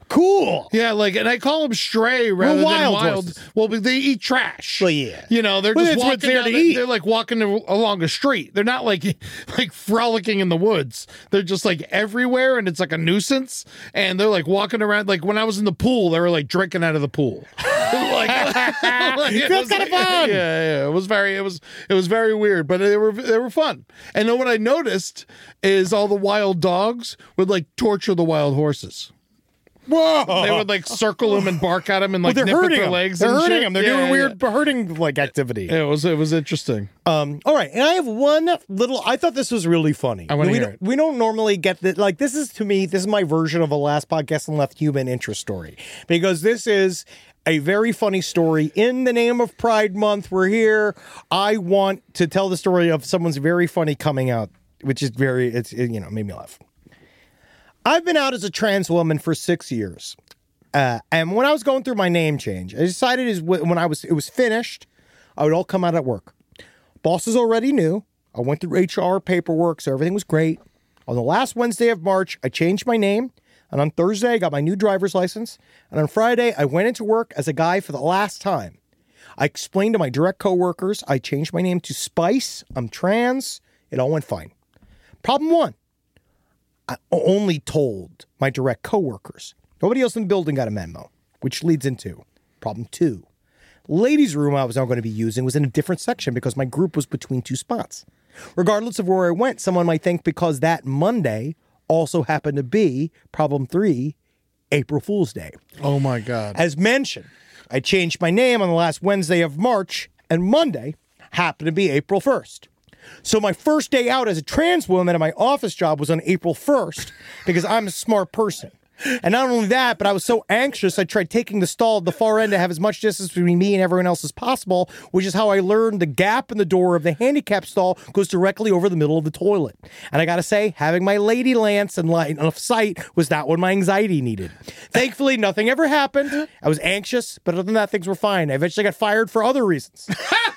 Speaker 3: Cool.
Speaker 4: Yeah, and I call them stray rather than wild.
Speaker 3: Horses.
Speaker 4: Well, but they eat trash.
Speaker 3: Well, yeah.
Speaker 4: They're just walking down they're like walking along a street. They're not like frolicking in the woods. They're just like everywhere, and it's like a nuisance. And they're like walking around. Like when I was in the pool, they were like drinking out of the pool. That's
Speaker 3: kind of fun.
Speaker 4: Yeah. It was very weird, but they were fun. And then what I noticed is all the wild dogs would like torture the wild horses.
Speaker 3: Whoa!
Speaker 4: They would like circle them and bark at them and like
Speaker 3: they're
Speaker 4: nip at
Speaker 3: hurting
Speaker 4: their
Speaker 3: them.
Speaker 4: legs.
Speaker 3: They're
Speaker 4: and
Speaker 3: hurting
Speaker 4: shit.
Speaker 3: them. They're doing weird hurting like activity.
Speaker 4: It was interesting.
Speaker 3: All right, and I have one little. I thought this was really funny.
Speaker 4: I want to hear it.
Speaker 3: We don't normally get that. Like this is my version of a Last Podcast and Left human interest story because this is a very funny story. In the name of Pride Month, we're here. I want to tell the story of someone's very funny coming out, which is made me laugh. I've been out as a trans woman for 6 years. And when I was going through my name change, I decided when it was finished, I would all come out at work. Bosses already knew. I went through HR paperwork, so everything was great. On the last Wednesday of March, I changed my name. And on Thursday, I got my new driver's license. And on Friday, I went into work as a guy for the last time. I explained to my direct coworkers, I changed my name to Spice. I'm trans. It all went fine. Problem one, I only told my direct coworkers. Nobody else in the building got a memo, which leads into problem two. Ladies' room I was now going to be using was in a different section because my group was between two spots. Regardless of where I went, someone might think because that Monday also happened to be, problem three, April Fool's Day.
Speaker 4: Oh, my God.
Speaker 3: As mentioned, I changed my name on the last Wednesday of March, and Monday happened to be April 1st. So my first day out as a trans woman at my office job was on April 1st because I'm a smart person. And not only that, but I was so anxious, I tried taking the stall at the far end to have as much distance between me and everyone else as possible, which is how I learned the gap in the door of the handicap stall goes directly over the middle of the toilet. And I gotta say, having my lady lance and line of sight was not what my anxiety needed. Thankfully, nothing ever happened. I was anxious, but other than that, things were fine. I eventually got fired for other reasons.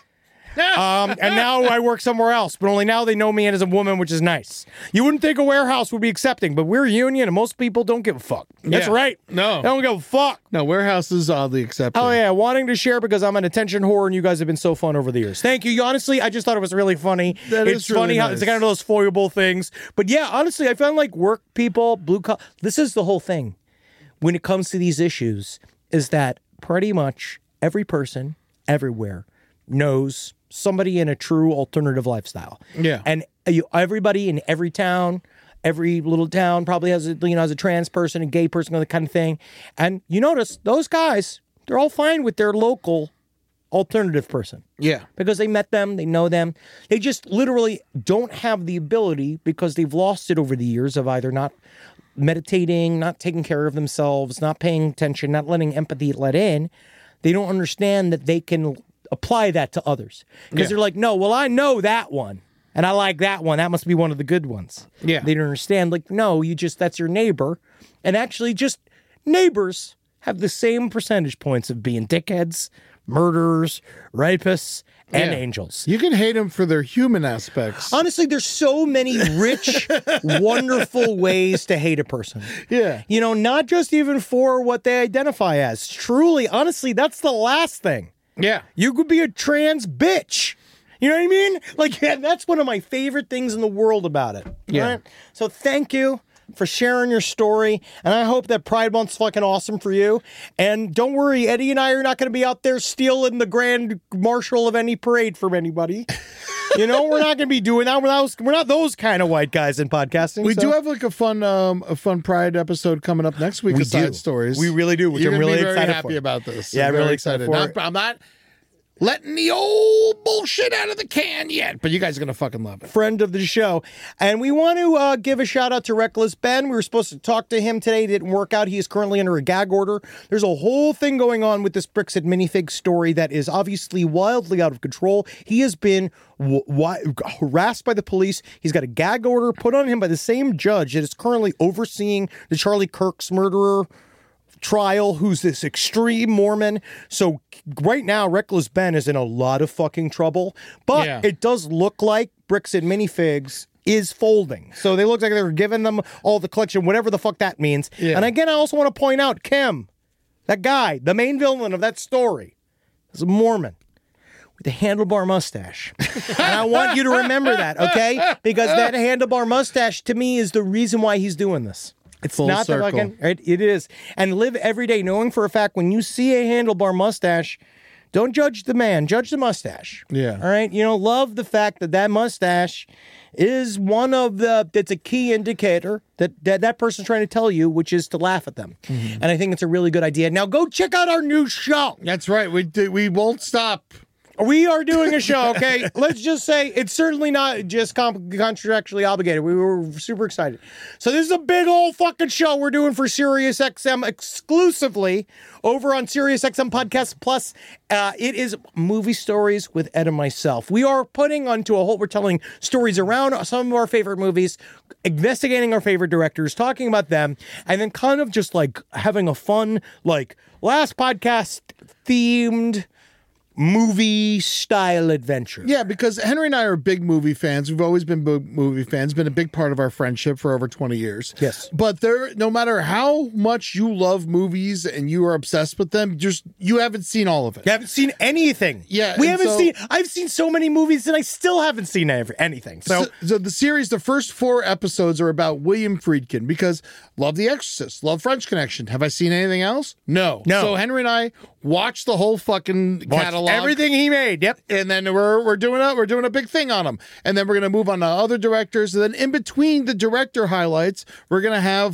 Speaker 3: And now I work somewhere else, but only now they know me as a woman, which is nice. You wouldn't think a warehouse would be accepting, but we're a union and most people don't give a fuck. That's right.
Speaker 4: No.
Speaker 3: They don't give a fuck.
Speaker 4: No, warehouse is oddly accepting.
Speaker 3: Oh, yeah. Wanting to share because I'm an attention whore and you guys have been so fun over the years. Thank you. Honestly, I just thought it was really funny. It's
Speaker 4: really
Speaker 3: funny how
Speaker 4: nice.
Speaker 3: it's kind of those foible things. But yeah, honestly, I found like work people, blue collar. This is the whole thing when it comes to these issues is that pretty much every person everywhere knows somebody in a true alternative lifestyle.
Speaker 4: Yeah.
Speaker 3: And everybody in every town, every little town probably has a trans person, a gay person, that kind of thing. And you notice those guys, they're all fine with their local alternative person.
Speaker 4: Yeah.
Speaker 3: Because they met them, they know them. They just literally don't have the ability because they've lost it over the years of either not meditating, not taking care of themselves, not paying attention, not letting empathy let in. They don't understand that they can apply that to others. Because they're like, no, well, I know that one. And I like that one. That must be one of the good ones.
Speaker 4: Yeah.
Speaker 3: They don't understand. Like, no, that's your neighbor. And actually, just neighbors have the same percentage points of being dickheads, murderers, rapists, and angels.
Speaker 4: You can hate them for their human aspects.
Speaker 3: Honestly, there's so many rich, wonderful ways to hate a person.
Speaker 4: Yeah.
Speaker 3: Not just even for what they identify as. Truly, honestly, that's the last thing.
Speaker 4: Yeah.
Speaker 3: You could be a trans bitch. You know what I mean? Like, that's one of my favorite things in the world about it.
Speaker 4: Yeah.
Speaker 3: Right? So thank you for sharing your story. And I hope that Pride Month's fucking awesome for you. And don't worry, Eddie and I are not going to be out there stealing the grand marshal of any parade from anybody. We're not going to be doing that. We're not those kind of white guys in podcasting.
Speaker 4: We do have like a fun Pride episode coming up next week.
Speaker 3: We
Speaker 4: of Side
Speaker 3: do.
Speaker 4: Stories.
Speaker 3: We really do, which
Speaker 4: You're
Speaker 3: I'm
Speaker 4: gonna
Speaker 3: really
Speaker 4: be very
Speaker 3: excited
Speaker 4: happy
Speaker 3: for.
Speaker 4: about this.
Speaker 3: Yeah, I'm
Speaker 4: very
Speaker 3: really excited for it.
Speaker 4: I'm not letting the old bullshit out of the can yet, but you guys are going to fucking love it.
Speaker 3: Friend of the show. And we want to give a shout out to Reckless Ben. We were supposed to talk to him today. It didn't work out. He is currently under a gag order. There's a whole thing going on with this Bricks and Minifig story that is obviously wildly out of control. He has been harassed by the police. He's got a gag order put on him by the same judge that is currently overseeing the Charlie Kirk's murderer trial, who's this extreme Mormon. So right now, Reckless Ben is in a lot of fucking trouble. But it does look like Bricks and Minifigs is folding. So they look like they're giving them all the collection, whatever the fuck that means. Yeah. And again, I also want to point out Kim, that guy, the main villain of that story, is a Mormon with a handlebar mustache. And I want you to remember that, okay? Because that handlebar mustache, to me, is the reason why he's doing this. It's
Speaker 4: full
Speaker 3: not
Speaker 4: circle.
Speaker 3: the fucking, it is. And live every day knowing for a fact when you see a handlebar mustache, don't judge the man, judge the mustache.
Speaker 4: Yeah.
Speaker 3: All right. Love the fact that mustache is one of that's a key indicator that person's trying to tell you, which is to laugh at them. Mm-hmm. And I think it's a really good idea. Now go check out our new show.
Speaker 4: That's right. We won't stop.
Speaker 3: We are doing a show, okay? Let's just say it's certainly not just contractually obligated. We were super excited. So this is a big old fucking show we're doing for SiriusXM exclusively over on SiriusXM Podcast Plus. It is movie stories with Ed and myself. We are we're telling stories around some of our favorite movies, investigating our favorite directors, talking about them, and then kind of just like having a fun, like last podcast themed movie style adventure.
Speaker 4: Yeah, because Henry and I are big movie fans. We've always been movie fans, been a big part of our friendship for over 20 years.
Speaker 3: Yes.
Speaker 4: But no matter how much you love movies and you are obsessed with them, you haven't seen all of it.
Speaker 3: You haven't seen anything.
Speaker 4: Yeah.
Speaker 3: I've seen so many movies and I still haven't seen anything. So
Speaker 4: the series, the first 4 episodes are about William Friedkin, because love The Exorcist, love French Connection. Have I seen anything else? No. So Henry and I watched the whole fucking catalog.
Speaker 3: Everything he made. Yep.
Speaker 4: And then we're doing a big thing on him. And then we're going to move on to other directors. And then in between the director highlights, we're going to have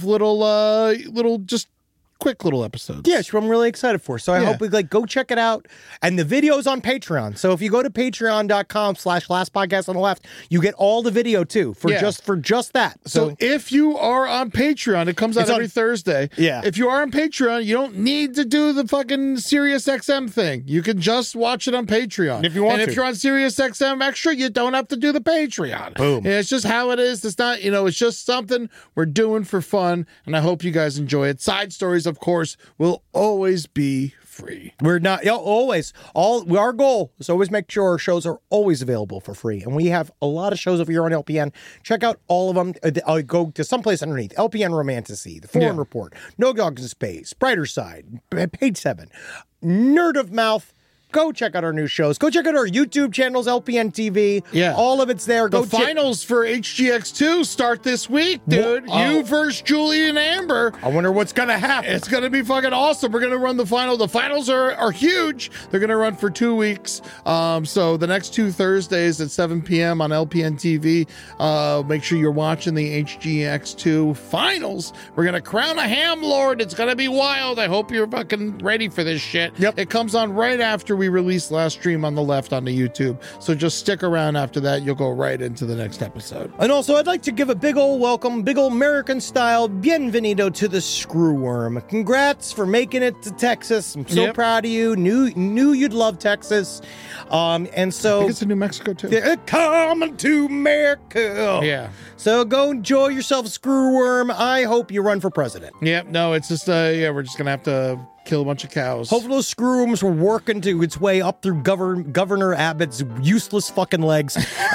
Speaker 4: just quick little episodes.
Speaker 3: Yeah, which I'm really excited for. So I hope we go check it out. And the video's on Patreon. So if you go to patreon.com/lastpodcast on the left, you get all the video too for just that.
Speaker 4: So if you are on Patreon, it comes out every Thursday.
Speaker 3: Yeah.
Speaker 4: If you are on Patreon, you don't need to do the fucking SiriusXM thing. You can just watch it on Patreon.
Speaker 3: If you want
Speaker 4: and if you're on SiriusXM Extra, you don't have to do the Patreon.
Speaker 3: Boom.
Speaker 4: And it's just how it is. It's not, it's just something we're doing for fun. And I hope you guys enjoy it. Side stories, of course, will always be free.
Speaker 3: We're not always. Our goal is always make sure our shows are always available for free, and we have a lot of shows over here on LPN. Check out all of them. I'll go to someplace underneath. LPN Romantasy, The Foreign Report, No Dogs in Space, Brighter Side, Page 7, Nerd of Mouth. Go check out our new shows. Go check out our YouTube channels, LPN TV.
Speaker 4: Yeah.
Speaker 3: All of it's there.
Speaker 4: The finals for HGX2 start this week, dude. You versus Julie and Amber.
Speaker 3: I wonder what's going to happen.
Speaker 4: It's going to be fucking awesome. We're going to run the final. The finals are huge. They're going to run for 2 weeks. So the next 2 Thursdays at 7 p.m. on LPN TV. Make sure you're watching the HGX2 finals. We're going to crown a ham lord. It's going to be wild. I hope you're fucking ready for this shit.
Speaker 3: Yep.
Speaker 4: It comes on right after we released last stream on the left on the YouTube. So just stick around after that. You'll go right into the next episode.
Speaker 3: And also, I'd like to give a big old welcome, big old American style, bienvenido to the Screwworm. Congrats for making it to Texas. I'm so proud of you. Knew you'd love Texas. And so
Speaker 4: I think it's in New Mexico too.
Speaker 3: They're coming to America.
Speaker 4: Yeah.
Speaker 3: So go enjoy yourself, Screwworm. I hope you run for president.
Speaker 4: Yeah, no, it's just we're just gonna have to kill a bunch of cows.
Speaker 3: Hopefully those Screwworms were working to its way up through Governor Abbott's useless fucking legs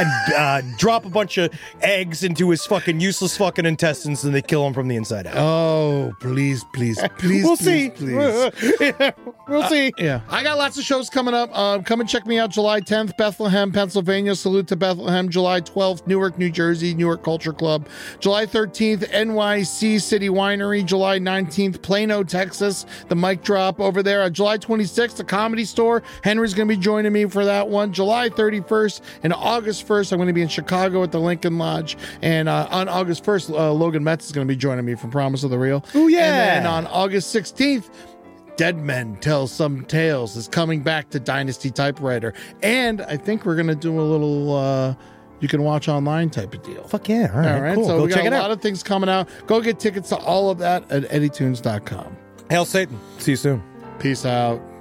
Speaker 3: and drop a bunch of eggs into his fucking useless fucking intestines, and they kill him from the inside out.
Speaker 4: Oh, please,
Speaker 3: We'll
Speaker 4: please,
Speaker 3: see.
Speaker 4: please.
Speaker 3: We'll see.
Speaker 4: Yeah, I got lots of shows coming up. Come and check me out July 10th, Bethlehem, Pennsylvania. Salute to Bethlehem. July 12th, Newark, New Jersey, Newark Culture Club. July 13th, NYC City Winery. July 19th, Plano, Texas, the Mic Drop over there. On July 26th, the Comedy Store. Henry's going to be joining me for that one. July 31st and August 1st, I'm going to be in Chicago at the Lincoln Lodge. And on August 1st, Logan Metz is going to be joining me from Promise of the Real.
Speaker 3: Oh, yeah.
Speaker 4: And then on August 16th, Dead Men Tell Some Tales is coming back to Dynasty Typewriter. And I think we're going to do a little you can watch online type of deal.
Speaker 3: Fuck yeah. All right, cool.
Speaker 4: So
Speaker 3: Go
Speaker 4: we got
Speaker 3: check it
Speaker 4: a
Speaker 3: out.
Speaker 4: lot of things coming out. Go get tickets to all of that at eddytunes.com.
Speaker 3: Hail Satan. See you soon.
Speaker 4: Peace out.